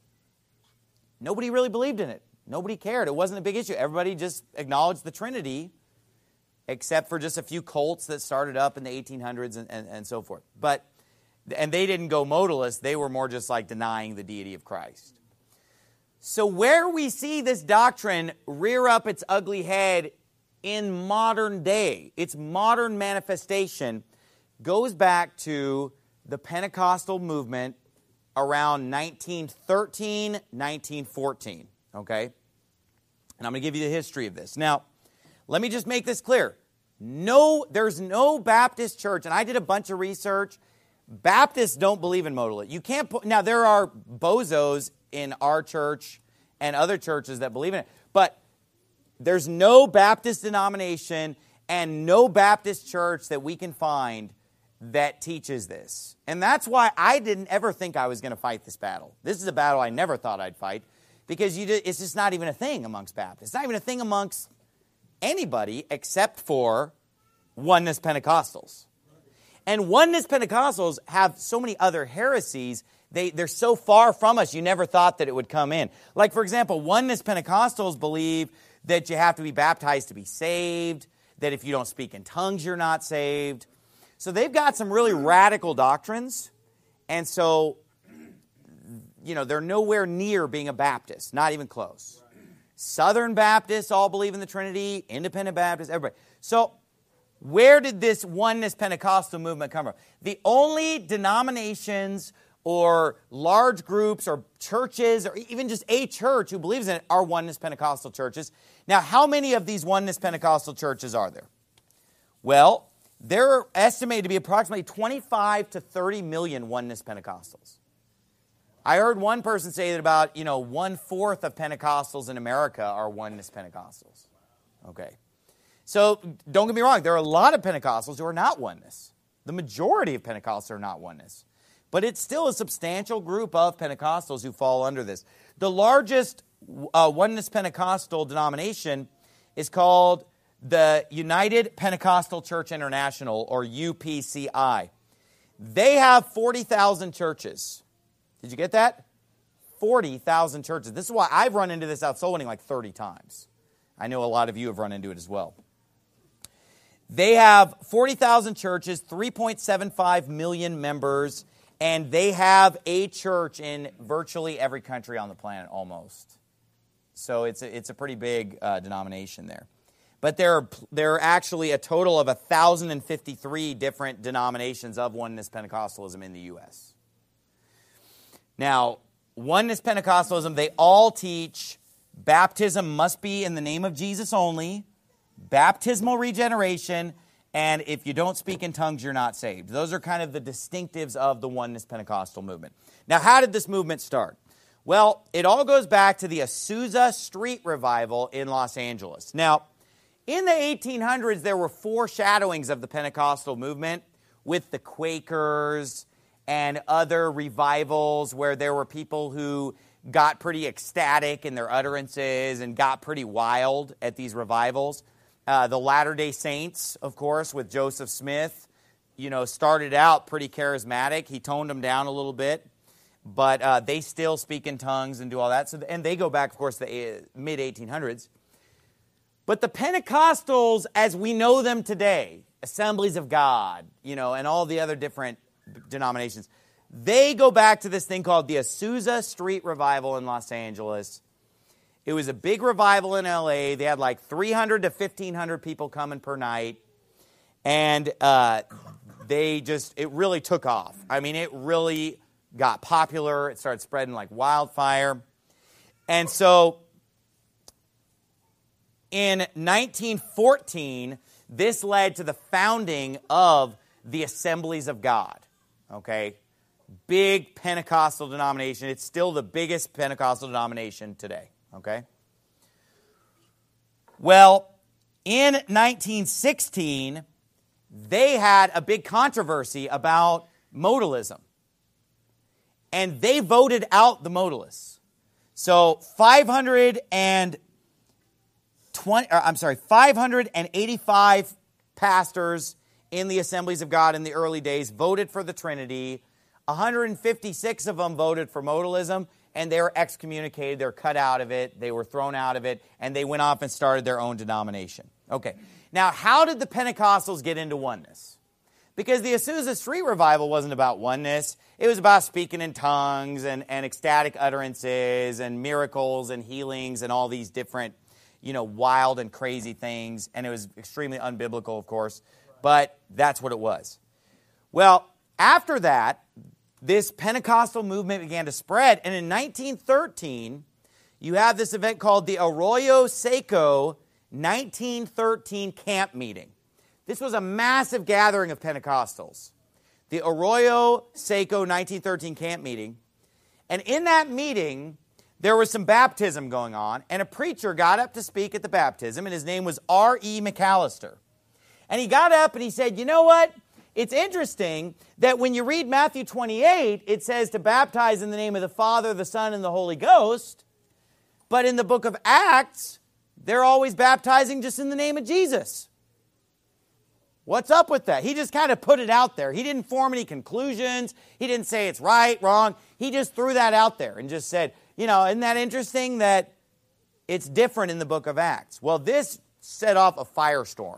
nobody really believed in it. Nobody cared. It wasn't a big issue. Everybody just acknowledged the Trinity, except for just a few cults that started up in the eighteen hundreds and, and, and so forth. But And they didn't go modalist. They were more just like denying the deity of Christ. So where we see this doctrine rear up its ugly head in modern day, its modern manifestation, goes back to the Pentecostal movement around nineteen thirteen, nineteen fourteen, okay? And I'm going to give you the history of this. Now, let me just make this clear. No, there's no Baptist church, and I did a bunch of research. Baptists don't believe in modalism. You can't put, now there are bozos in our church and other churches that believe in it, but there's no Baptist denomination and no Baptist church that we can find that teaches this. And that's why I didn't ever think I was going to fight this battle. This is a battle I never thought I'd fight, because you, it's just not even a thing amongst Baptists. It's not even a thing amongst anybody except for Oneness Pentecostals. And Oneness Pentecostals have so many other heresies. They, they're so far from us, you never thought that it would come in. Like, for example, Oneness Pentecostals believe that you have to be baptized to be saved, that if you don't speak in tongues, you're not saved. So they've got some really radical doctrines. And so, you know, they're nowhere near being a Baptist, not even close. Southern Baptists all believe in the Trinity, Independent Baptists, everybody. So where did this Oneness Pentecostal movement come from? The only denominations or large groups or churches or even just a church who believes in it are Oneness Pentecostal churches. Now, how many of these Oneness Pentecostal churches are there? Well, there are estimated to be approximately twenty-five to thirty million Oneness Pentecostals. I heard one person say that about, you know, one-fourth of Pentecostals in America are Oneness Pentecostals. Okay. So, don't get me wrong, there are a lot of Pentecostals who are not Oneness. The majority of Pentecostals are not Oneness. But it's still a substantial group of Pentecostals who fall under this. The largest uh, Oneness Pentecostal denomination is called the United Pentecostal Church International, or U P C I. They have forty thousand churches. Did you get that? forty thousand churches. This is why I've run into this out soul winning like thirty times. I know a lot of you have run into it as well. They have forty thousand churches, three point seven five million members, and they have a church in virtually every country on the planet almost. So it's a, it's a pretty big uh, denomination there. But there are, there are actually a total of one thousand fifty-three different denominations of Oneness Pentecostalism in the U S Now, Oneness Pentecostalism, they all teach baptism must be in the name of Jesus only, baptismal regeneration, and if you don't speak in tongues, you're not saved. Those are kind of the distinctives of the Oneness Pentecostal movement. Now, how did this movement start? Well, it all goes back to the Azusa Street Revival in Los Angeles. Now, in the eighteen hundreds, there were foreshadowings of the Pentecostal movement with the Quakers and other revivals where there were people who got pretty ecstatic in their utterances and got pretty wild at these revivals. Uh, the Latter-day Saints, of course, with Joseph Smith, you know, started out pretty charismatic. He toned them down a little bit, but uh, they still speak in tongues and do all that. So, and they go back, of course, to the uh, mid eighteen hundreds. But the Pentecostals, as we know them today, Assemblies of God, you know, and all the other different denominations, they go back to this thing called the Azusa Street Revival in Los Angeles. It was a big revival in L A. They had like three hundred to fifteen hundred people coming per night. And uh, they just, it really took off. I mean, it really got popular. It started spreading like wildfire. And so in nineteen fourteen, this led to the founding of the Assemblies of God. Okay? Big Pentecostal denomination. It's still the biggest Pentecostal denomination today. Okay? Well, in nineteen sixteen, they had a big controversy about modalism. And they voted out the modalists. So five hundred twenty, or I'm sorry, five hundred eighty-five pastors in the Assemblies of God in the early days voted for the Trinity. one hundred fifty-six of them voted for modalism, and they were excommunicated. They were cut out of it. They were thrown out of it, and they went off and started their own denomination. Okay, now how did the Pentecostals get into oneness? Because the Azusa Street Revival wasn't about oneness. It was about speaking in tongues and, and ecstatic utterances and miracles and healings and all these different, you know, wild and crazy things. And it was extremely unbiblical, of course, but that's what it was. Well, After that, this Pentecostal movement began to spread, and in nineteen thirteen, you have this event called the Arroyo Seco nineteen thirteen Camp Meeting. This was a massive gathering of Pentecostals. The Arroyo Seco nineteen thirteen Camp Meeting. And in that meeting, there was some baptism going on, and a preacher got up to speak at the baptism, and his name was R E McAllister. And he got up and he said, you know what? It's interesting that when you read Matthew twenty-eight, it says to baptize in the name of the Father, the Son, and the Holy Ghost. But in the book of Acts, they're always baptizing just in the name of Jesus. What's up with that? He just kind of put it out there. He didn't form any conclusions. He didn't say it's right, wrong. He just threw that out there and just said, you know, isn't that interesting that it's different in the book of Acts? Well, this set off a firestorm.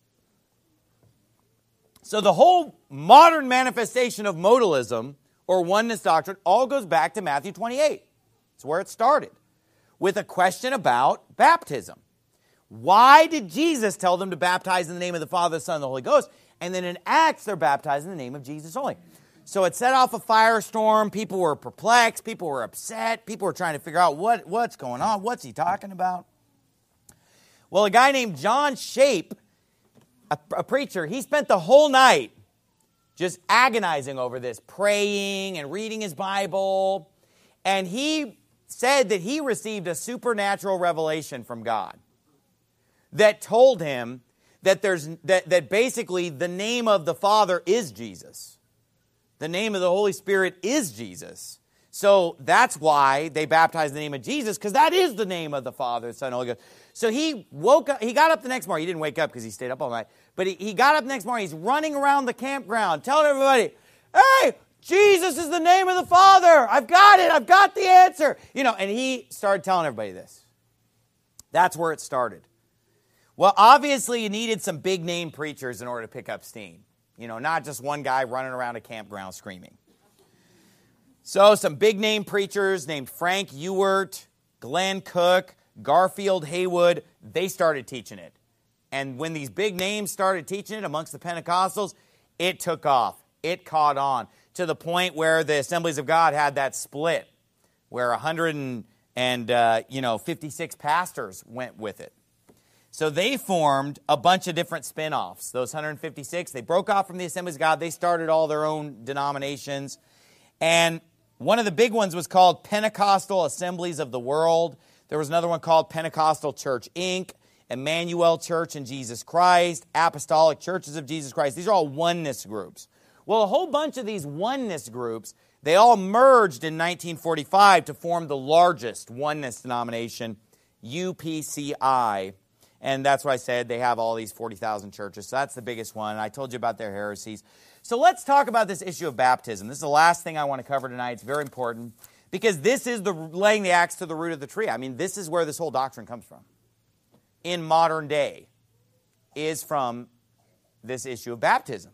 So the whole modern manifestation of modalism or oneness doctrine all goes back to Matthew twenty-eight. It's where it started, with a question about baptism. Why did Jesus tell them to baptize in the name of the Father, the Son, and the Holy Ghost? And then in Acts, they're baptized in the name of Jesus only. So it set off a firestorm. People were perplexed. People were upset. People were trying to figure out what, what's going on. What's he talking about? Well, a guy named John Shape, a, a preacher, he spent the whole night just agonizing over this, praying and reading his Bible. And he said that he received a supernatural revelation from God that told him that there's that, that basically the name of the Father is Jesus. The name of the Holy Spirit is Jesus. So that's why they baptized in the name of Jesus, because that is the name of the Father, the Son, and the Holy Ghost. So he woke up, he got up the next morning. He didn't wake up because he stayed up all night. But he, he got up the next morning. He's running around the campground, telling everybody, hey, Jesus is the name of the Father. I've got it. I've got the answer. You know, and he started telling everybody this. That's where it started. Well, obviously you needed some big name preachers in order to pick up steam. You know, not just one guy running around a campground screaming. So some big name preachers named Frank Ewart, Glenn Cook, Garfield Haywood, they started teaching it. And when these big names started teaching it amongst the Pentecostals, it took off. It caught on to the point where the Assemblies of God had that split, where one hundred and, and uh, you know, fifty-six pastors went with it. So they formed a bunch of different spin-offs. Those one hundred fifty-six, they broke off from the Assemblies of God. They started all their own denominations. And one of the big ones was called Pentecostal Assemblies of the World. There was another one called Pentecostal Church, Incorporated, Emmanuel Church in Jesus Christ, Apostolic Churches of Jesus Christ. These are all oneness groups. Well, a whole bunch of these oneness groups, they all merged in nineteen forty-five to form the largest oneness denomination, U P C I. And that's why I said they have all these forty thousand churches. So that's the biggest one. I told you about their heresies. So let's talk about this issue of baptism. This is the last thing I want to cover tonight. It's very important because this is the laying the axe to the root of the tree. I mean, this is where this whole doctrine comes from. In modern day, is from this issue of baptism.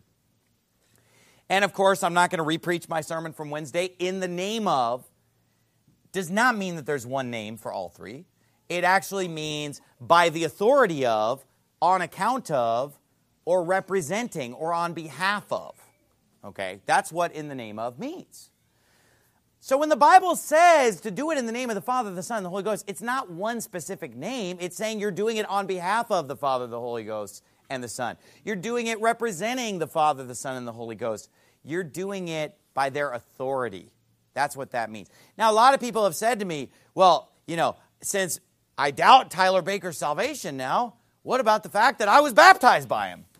And of course, I'm not going to re-preach my sermon from Wednesday. In the name of does not mean that there's one name for all three. It actually means by the authority of, on account of, or representing, or on behalf of. Okay, that's what in the name of means. So when the Bible says to do it in the name of the Father, the Son, and the Holy Ghost, it's not one specific name. It's saying you're doing it on behalf of the Father, the Holy Ghost, and the Son. You're doing it representing the Father, the Son, and the Holy Ghost. You're doing it by their authority. That's what that means. Now, a lot of people have said to me, well, you know, since I doubt Tyler Baker's salvation now, what about the fact that I was baptized by him?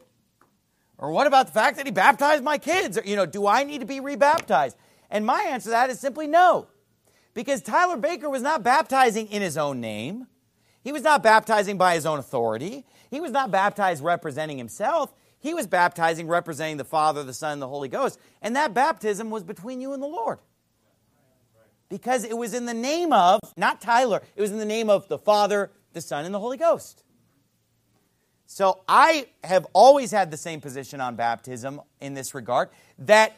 Or what about the fact that he baptized my kids? Or, you know, do I need to be rebaptized? And my answer to that is simply no. Because Tyler Baker was not baptizing in his own name. He was not baptizing by his own authority. He was not baptized representing himself. He was baptizing representing the Father, the Son, and the Holy Ghost. And that baptism was between you and the Lord. Because it was in the name of, not Tyler, it was in the name of the Father, the Son, and the Holy Ghost. So I have always had the same position on baptism in this regard, that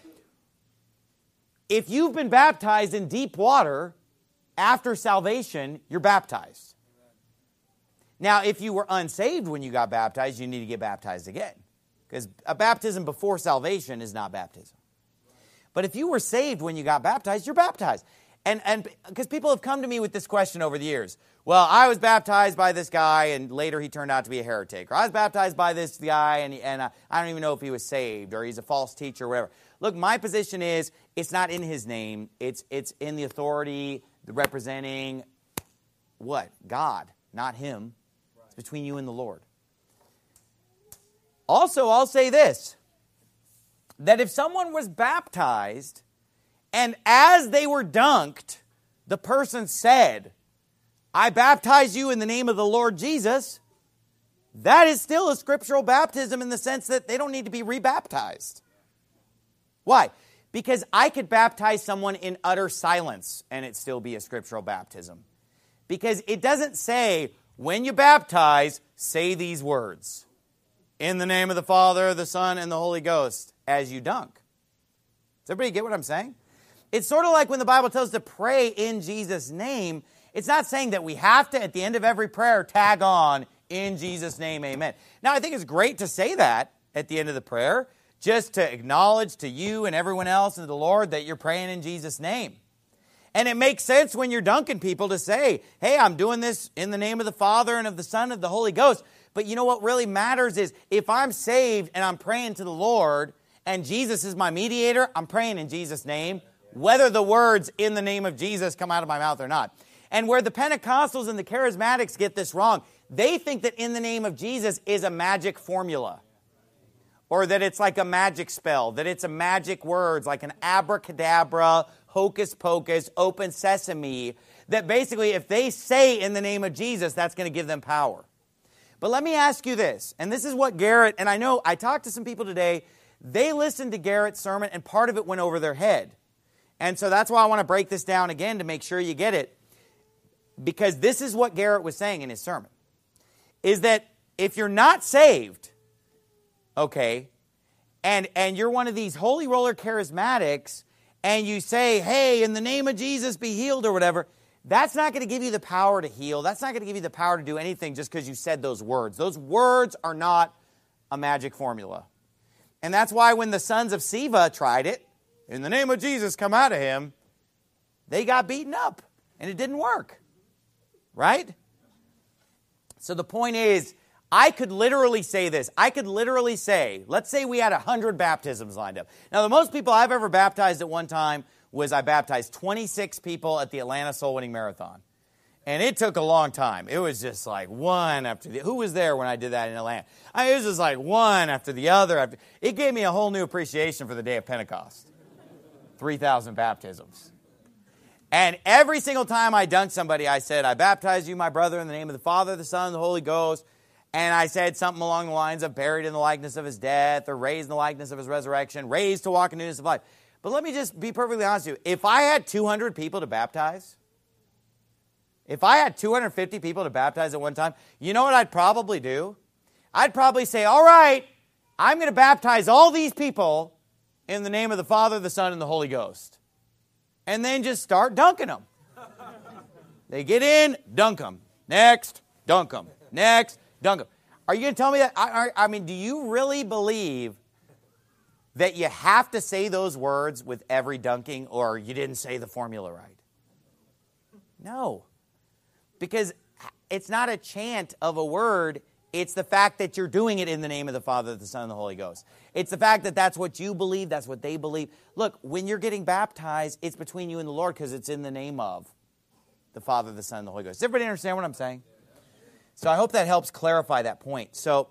if you've been baptized in deep water after salvation, you're baptized. Now, if you were unsaved when you got baptized, you need to get baptized again, Because a baptism before salvation is not baptism. But if you were saved when you got baptized, you're baptized. And and because people have come to me with this question over the years. Well, I was baptized by this guy, and later he turned out to be a heretic. Or I was baptized by this guy, and, and I, I don't even know if he was saved, or he's a false teacher, or whatever. Look, my position is, it's not in his name. It's, it's in the authority representing what? God, not him. It's between you and the Lord. Also, I'll say this, that if someone was baptized, and as they were dunked, the person said, I baptize you in the name of the Lord Jesus, that is still a scriptural baptism in the sense that they don't need to be rebaptized. Why? Because I could baptize someone in utter silence and it still be a scriptural baptism. Because it doesn't say, when you baptize, say these words. In the name of the Father, the Son, and the Holy Ghost, as you dunk. Does everybody get what I'm saying? It's sort of like when the Bible tells us to pray in Jesus' name. It's not saying that we have to, at the end of every prayer, tag on, in Jesus' name, amen. Now, I think it's great to say that at the end of the prayer, just to acknowledge to you and everyone else and the Lord that you're praying in Jesus' name. And it makes sense when you're dunking people to say, hey, I'm doing this in the name of the Father and of the Son and of the Holy Ghost. But you know what really matters is if I'm saved and I'm praying to the Lord and Jesus is my mediator, I'm praying in Jesus' name, whether the words in the name of Jesus come out of my mouth or not. And where the Pentecostals and the Charismatics get this wrong, they think that in the name of Jesus is a magic formula. Or that it's like a magic spell, that it's a magic words, like an abracadabra, hocus pocus, open sesame, that basically if they say in the name of Jesus, that's going to give them power. But let me ask you this, and this is what Garrett, and I know I talked to some people today, they listened to Garrett's sermon and part of it went over their head. And so that's why I want to break this down again to make sure you get it. Because this is what Garrett was saying in his sermon. Is that if you're not saved, okay, and, and you're one of these holy roller charismatics, and you say, hey, in the name of Jesus, be healed or whatever, that's not going to give you the power to heal. That's not going to give you the power to do anything just because you said those words. Those words are not a magic formula. And that's why when the sons of Sceva tried it, in the name of Jesus, come out of him, they got beaten up, and it didn't work. Right? So the point is, I could literally say this. I could literally say, let's say we had one hundred baptisms lined up. Now, the most people I've ever baptized at one time was I baptized twenty-six people at the Atlanta Soul Winning Marathon. And it took a long time. It was just like one after the... Who was there when I did that in Atlanta? I mean, it was just like one after the other. After, it gave me a whole new appreciation for the day of Pentecost. three thousand baptisms. And every single time I dunked somebody, I said, I baptize you, my brother, in the name of the Father, the Son, and the Holy Ghost. And I said something along the lines of buried in the likeness of his death, or raised in the likeness of his resurrection, raised to walk in newness of life. But let me just be perfectly honest with you. If I had two hundred people to baptize, if I had two hundred fifty people to baptize at one time, you know what I'd probably do? I'd probably say, all right, I'm going to baptize all these people in the name of the Father, the Son, and the Holy Ghost. And then just start dunking them. They get in, dunk them. Next, dunk them. Next, dunk them. Are you going to tell me that? I, I, I mean, do you really believe that you have to say those words with every dunking, or you didn't say the formula right? No. Because it's not a chant of a word. It's the fact that you're doing it in the name of the Father, the Son, and the Holy Ghost. It's the fact that that's what you believe, that's what they believe. Look, when you're getting baptized, it's between you and the Lord because it's in the name of the Father, the Son, and the Holy Ghost. Does everybody understand what I'm saying? So I hope that helps clarify that point. So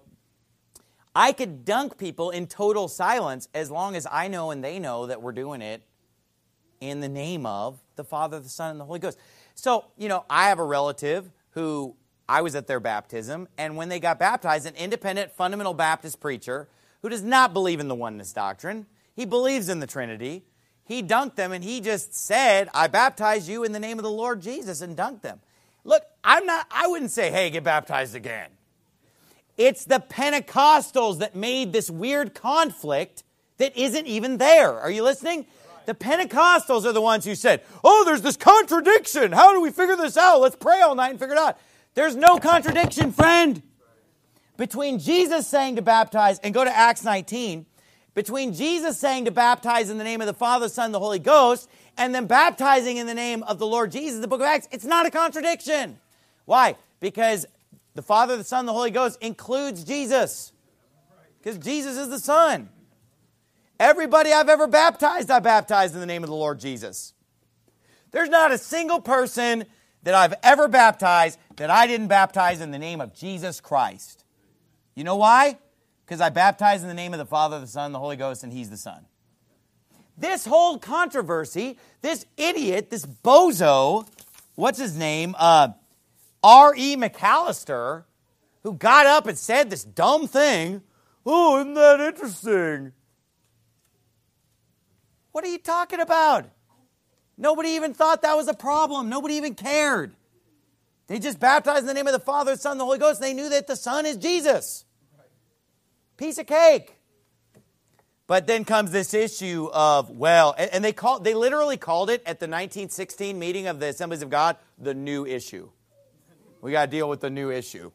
I could dunk people in total silence as long as I know and they know that we're doing it in the name of the Father, the Son, and the Holy Ghost. So, you know, I have a relative who... I was at their baptism, and when they got baptized, an independent fundamental Baptist preacher who does not believe in the oneness doctrine, he believes in the Trinity, he dunked them, and he just said, I baptize you in the name of the Lord Jesus, and dunked them. Look, I'm not, I wouldn't say, hey, get baptized again. It's the Pentecostals that made this weird conflict that isn't even there. Are you listening? The Pentecostals are the ones who said, oh, there's this contradiction. How do we figure this out? Let's pray all night and figure it out. There's no contradiction, friend. between Jesus saying to baptize, and go to Acts nineteen, between Jesus saying to baptize in the name of the Father, Son, and the Holy Ghost, and then baptizing in the name of the Lord Jesus, the book of Acts, it's not a contradiction. Why? Because the Father, the Son, and the Holy Ghost includes Jesus. Because Jesus is the Son. Everybody I've ever baptized, I baptized in the name of the Lord Jesus. There's not a single person that I've ever baptized that I didn't baptize in the name of Jesus Christ. You know why? Because I baptized in the name of the Father, the Son, and the Holy Ghost, and He's the Son. This whole controversy, this idiot, this bozo, what's his name? Uh, R E McAllister, who got up and said this dumb thing. Oh, isn't that interesting? What are you talking about? Nobody even thought that was a problem. Nobody even cared. They just baptized in the name of the Father, the Son, and the Holy Ghost, and they knew that the Son is Jesus. Piece of cake. But then comes this issue of, well, and they called, they literally called it at the nineteen sixteen meeting of the Assemblies of God, the new issue. We got to deal with the new issue.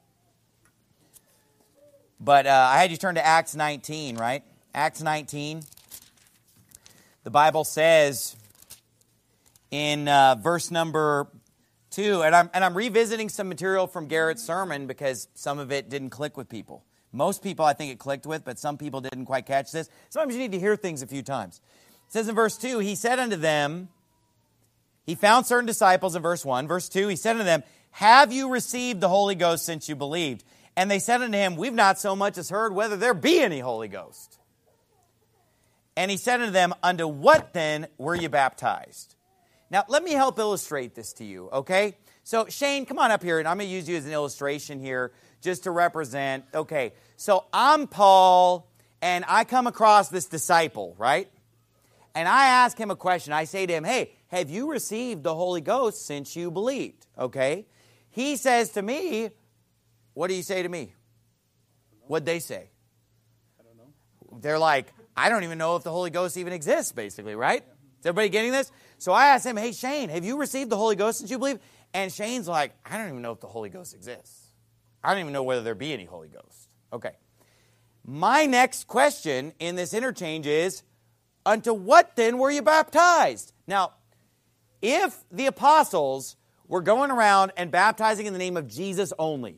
But uh, I had you turn to Acts nineteen, right? Acts nineteen. The Bible says in uh, verse number two, and I'm, and I'm revisiting some material from Garrett's sermon because some of it didn't click with people. Most people I think it clicked with, but some people didn't quite catch this. Sometimes you need to hear things a few times. It says in verse two, he said unto them, he found certain disciples in verse one. Verse two, he said unto them, have you received the Holy Ghost since you believed? And they said unto him, we've not so much as heard whether there be any Holy Ghost. And he said unto them, unto what then were you baptized? Now, let me help illustrate this to you, okay? So, Shane, come on up here, and I'm going to use you as an illustration here just to represent, okay, so I'm Paul, and I come across this disciple, right? And I ask him a question. I say to him, hey, have you received the Holy Ghost since you believed? Okay? He says to me, what do you say to me? What'd they say? I don't know. They're like, I don't even know if the Holy Ghost even exists, basically, right? Is everybody getting this? So I asked him, hey, Shane, have you received the Holy Ghost since you believe? And Shane's like, I don't even know if the Holy Ghost exists. I don't even know whether there be any Holy Ghost. Okay. My next question in this interchange is, unto what then were you baptized? Now, if the apostles were going around and baptizing in the name of Jesus only,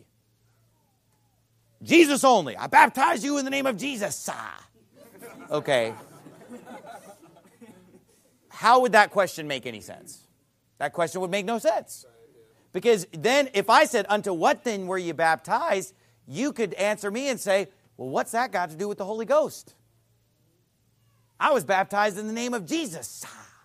Jesus only, I baptize you in the name of Jesus. Okay. How would that question make any sense? That question would make no sense. Because then if I said, unto what then were you baptized? You could answer me and say, well, what's that got to do with the Holy Ghost? I was baptized in the name of Jesus.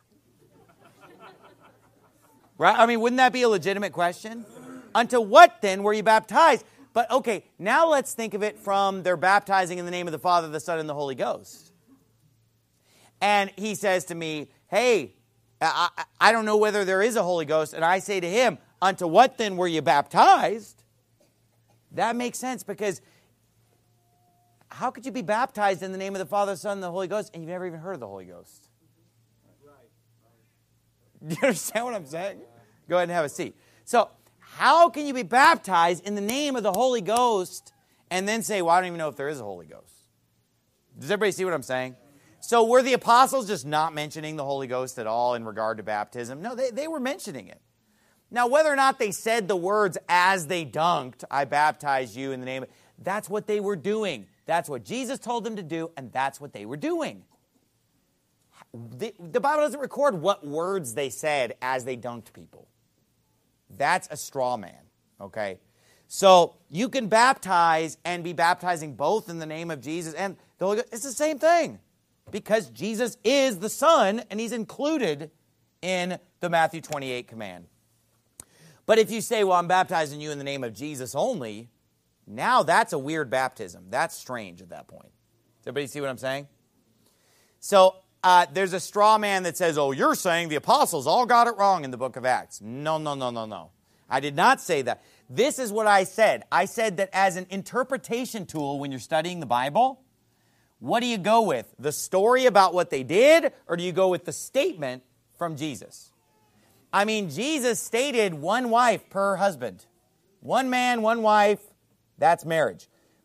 Right? I mean, wouldn't that be a legitimate question? Unto what then were you baptized? But okay, now let's think of it from they're baptizing in the name of the Father, the Son, and the Holy Ghost. And he says to me, hey, I, I don't know whether there is a Holy Ghost. And I say to him, unto what then were you baptized? That makes sense because how could you be baptized in the name of the Father, the Son, and the Holy Ghost and you've never even heard of the Holy Ghost? Do you understand what I'm saying? Go ahead and have a seat. So, how can you be baptized in the name of the Holy Ghost and then say, well, I don't even know if there is a Holy Ghost? Does everybody see what I'm saying? So were the apostles just not mentioning the Holy Ghost at all in regard to baptism? No, they, they were mentioning it. Now, whether or not they said the words as they dunked, I baptize you in the name of, that's what they were doing. That's what Jesus told them to do, and that's what they were doing. The, the Bible doesn't record what words they said as they dunked people. That's a straw man, okay? So you can baptize and be baptizing both in the name of Jesus and the Holy Ghost. It's the same thing because Jesus is the Son and He's included in the Matthew twenty-eight command. But if you say, well, I'm baptizing you in the name of Jesus only, now that's a weird baptism. That's strange at that point. Does everybody see what I'm saying? So uh, there's a straw man that says, oh, you're saying the apostles all got it wrong in the book of Acts. No, no, no, no, no. I did not say that. This is what I said. I said that as an interpretation tool when you're studying the Bible, what do you go with? The story about what they did, or do you go with the statement from Jesus? I mean, Jesus stated one wife per husband. One man, one wife, that's marriage.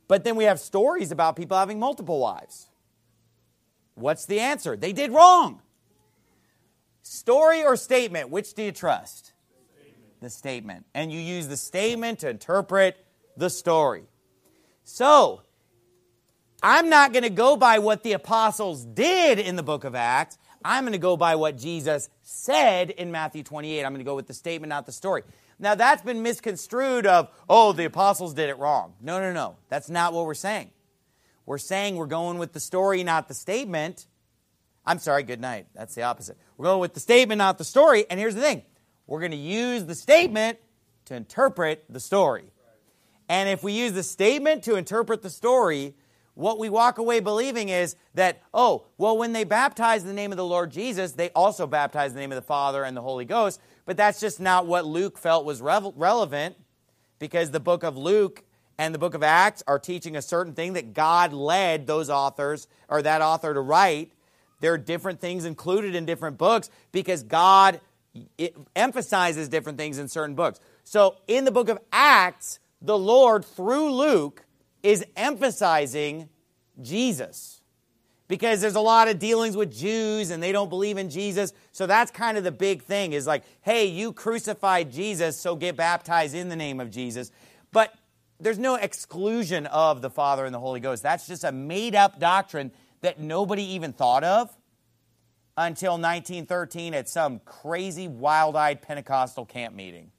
But then we have stories about people having multiple wives. What's the answer? They did wrong. Story or statement, which do you trust? Statement. The statement. And you use the statement to interpret the story. So, I'm not going to go by what the apostles did in the book of Acts. I'm going to go by what Jesus said in Matthew twenty-eight. I'm going to go with the statement, not the story. Now, that's been misconstrued of, oh, the apostles did it wrong. No, no, no. That's not what we're saying. We're saying we're going with the story, not the statement. I'm sorry, good night. That's the opposite. We're going with the statement, not the story. And here's the thing. We're going to use the statement to interpret the story. And if we use the statement to interpret the story, what we walk away believing is that, oh, well, when they baptized in the name of the Lord Jesus, they also baptized in the name of the Father and the Holy Ghost. But that's just not what Luke felt was revel- relevant, because the book of Luke and the book of Acts are teaching a certain thing that God led those authors, or that author, to write. There are different things included in different books because God it emphasizes different things in certain books. So in the book of Acts, the Lord, through Luke, is emphasizing Jesus. Because there's a lot of dealings with Jews and they don't believe in Jesus. So that's kind of the big thing, is like, hey, you crucified Jesus, so get baptized in the name of Jesus. But there's no exclusion of the Father and the Holy Ghost. That's just a made-up doctrine that nobody even thought of until nineteen thirteen at some crazy, wild-eyed Pentecostal camp meeting.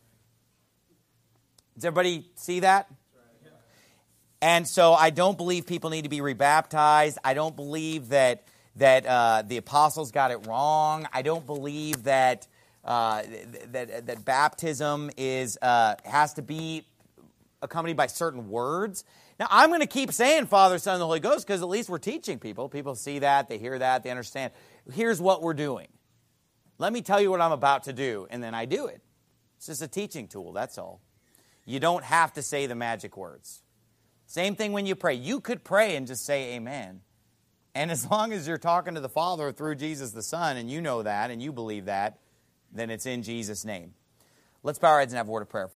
Does everybody see that? And so I don't believe people need to be rebaptized. I don't believe that that uh, the apostles got it wrong. I don't believe that uh, that that baptism is uh, has to be accompanied by certain words. Now, I'm going to keep saying Father, Son, and the Holy Ghost because at least we're teaching people. People see that, they hear that, they understand. Here's what we're doing. Let me tell you what I'm about to do, and then I do it. It's just a teaching tool, that's all. You don't have to say the magic words. Same thing when you pray. You could pray and just say amen. And as long as you're talking to the Father through Jesus the Son, and you know that, and you believe that, then it's in Jesus' name. Let's bow our heads and have a word of prayer.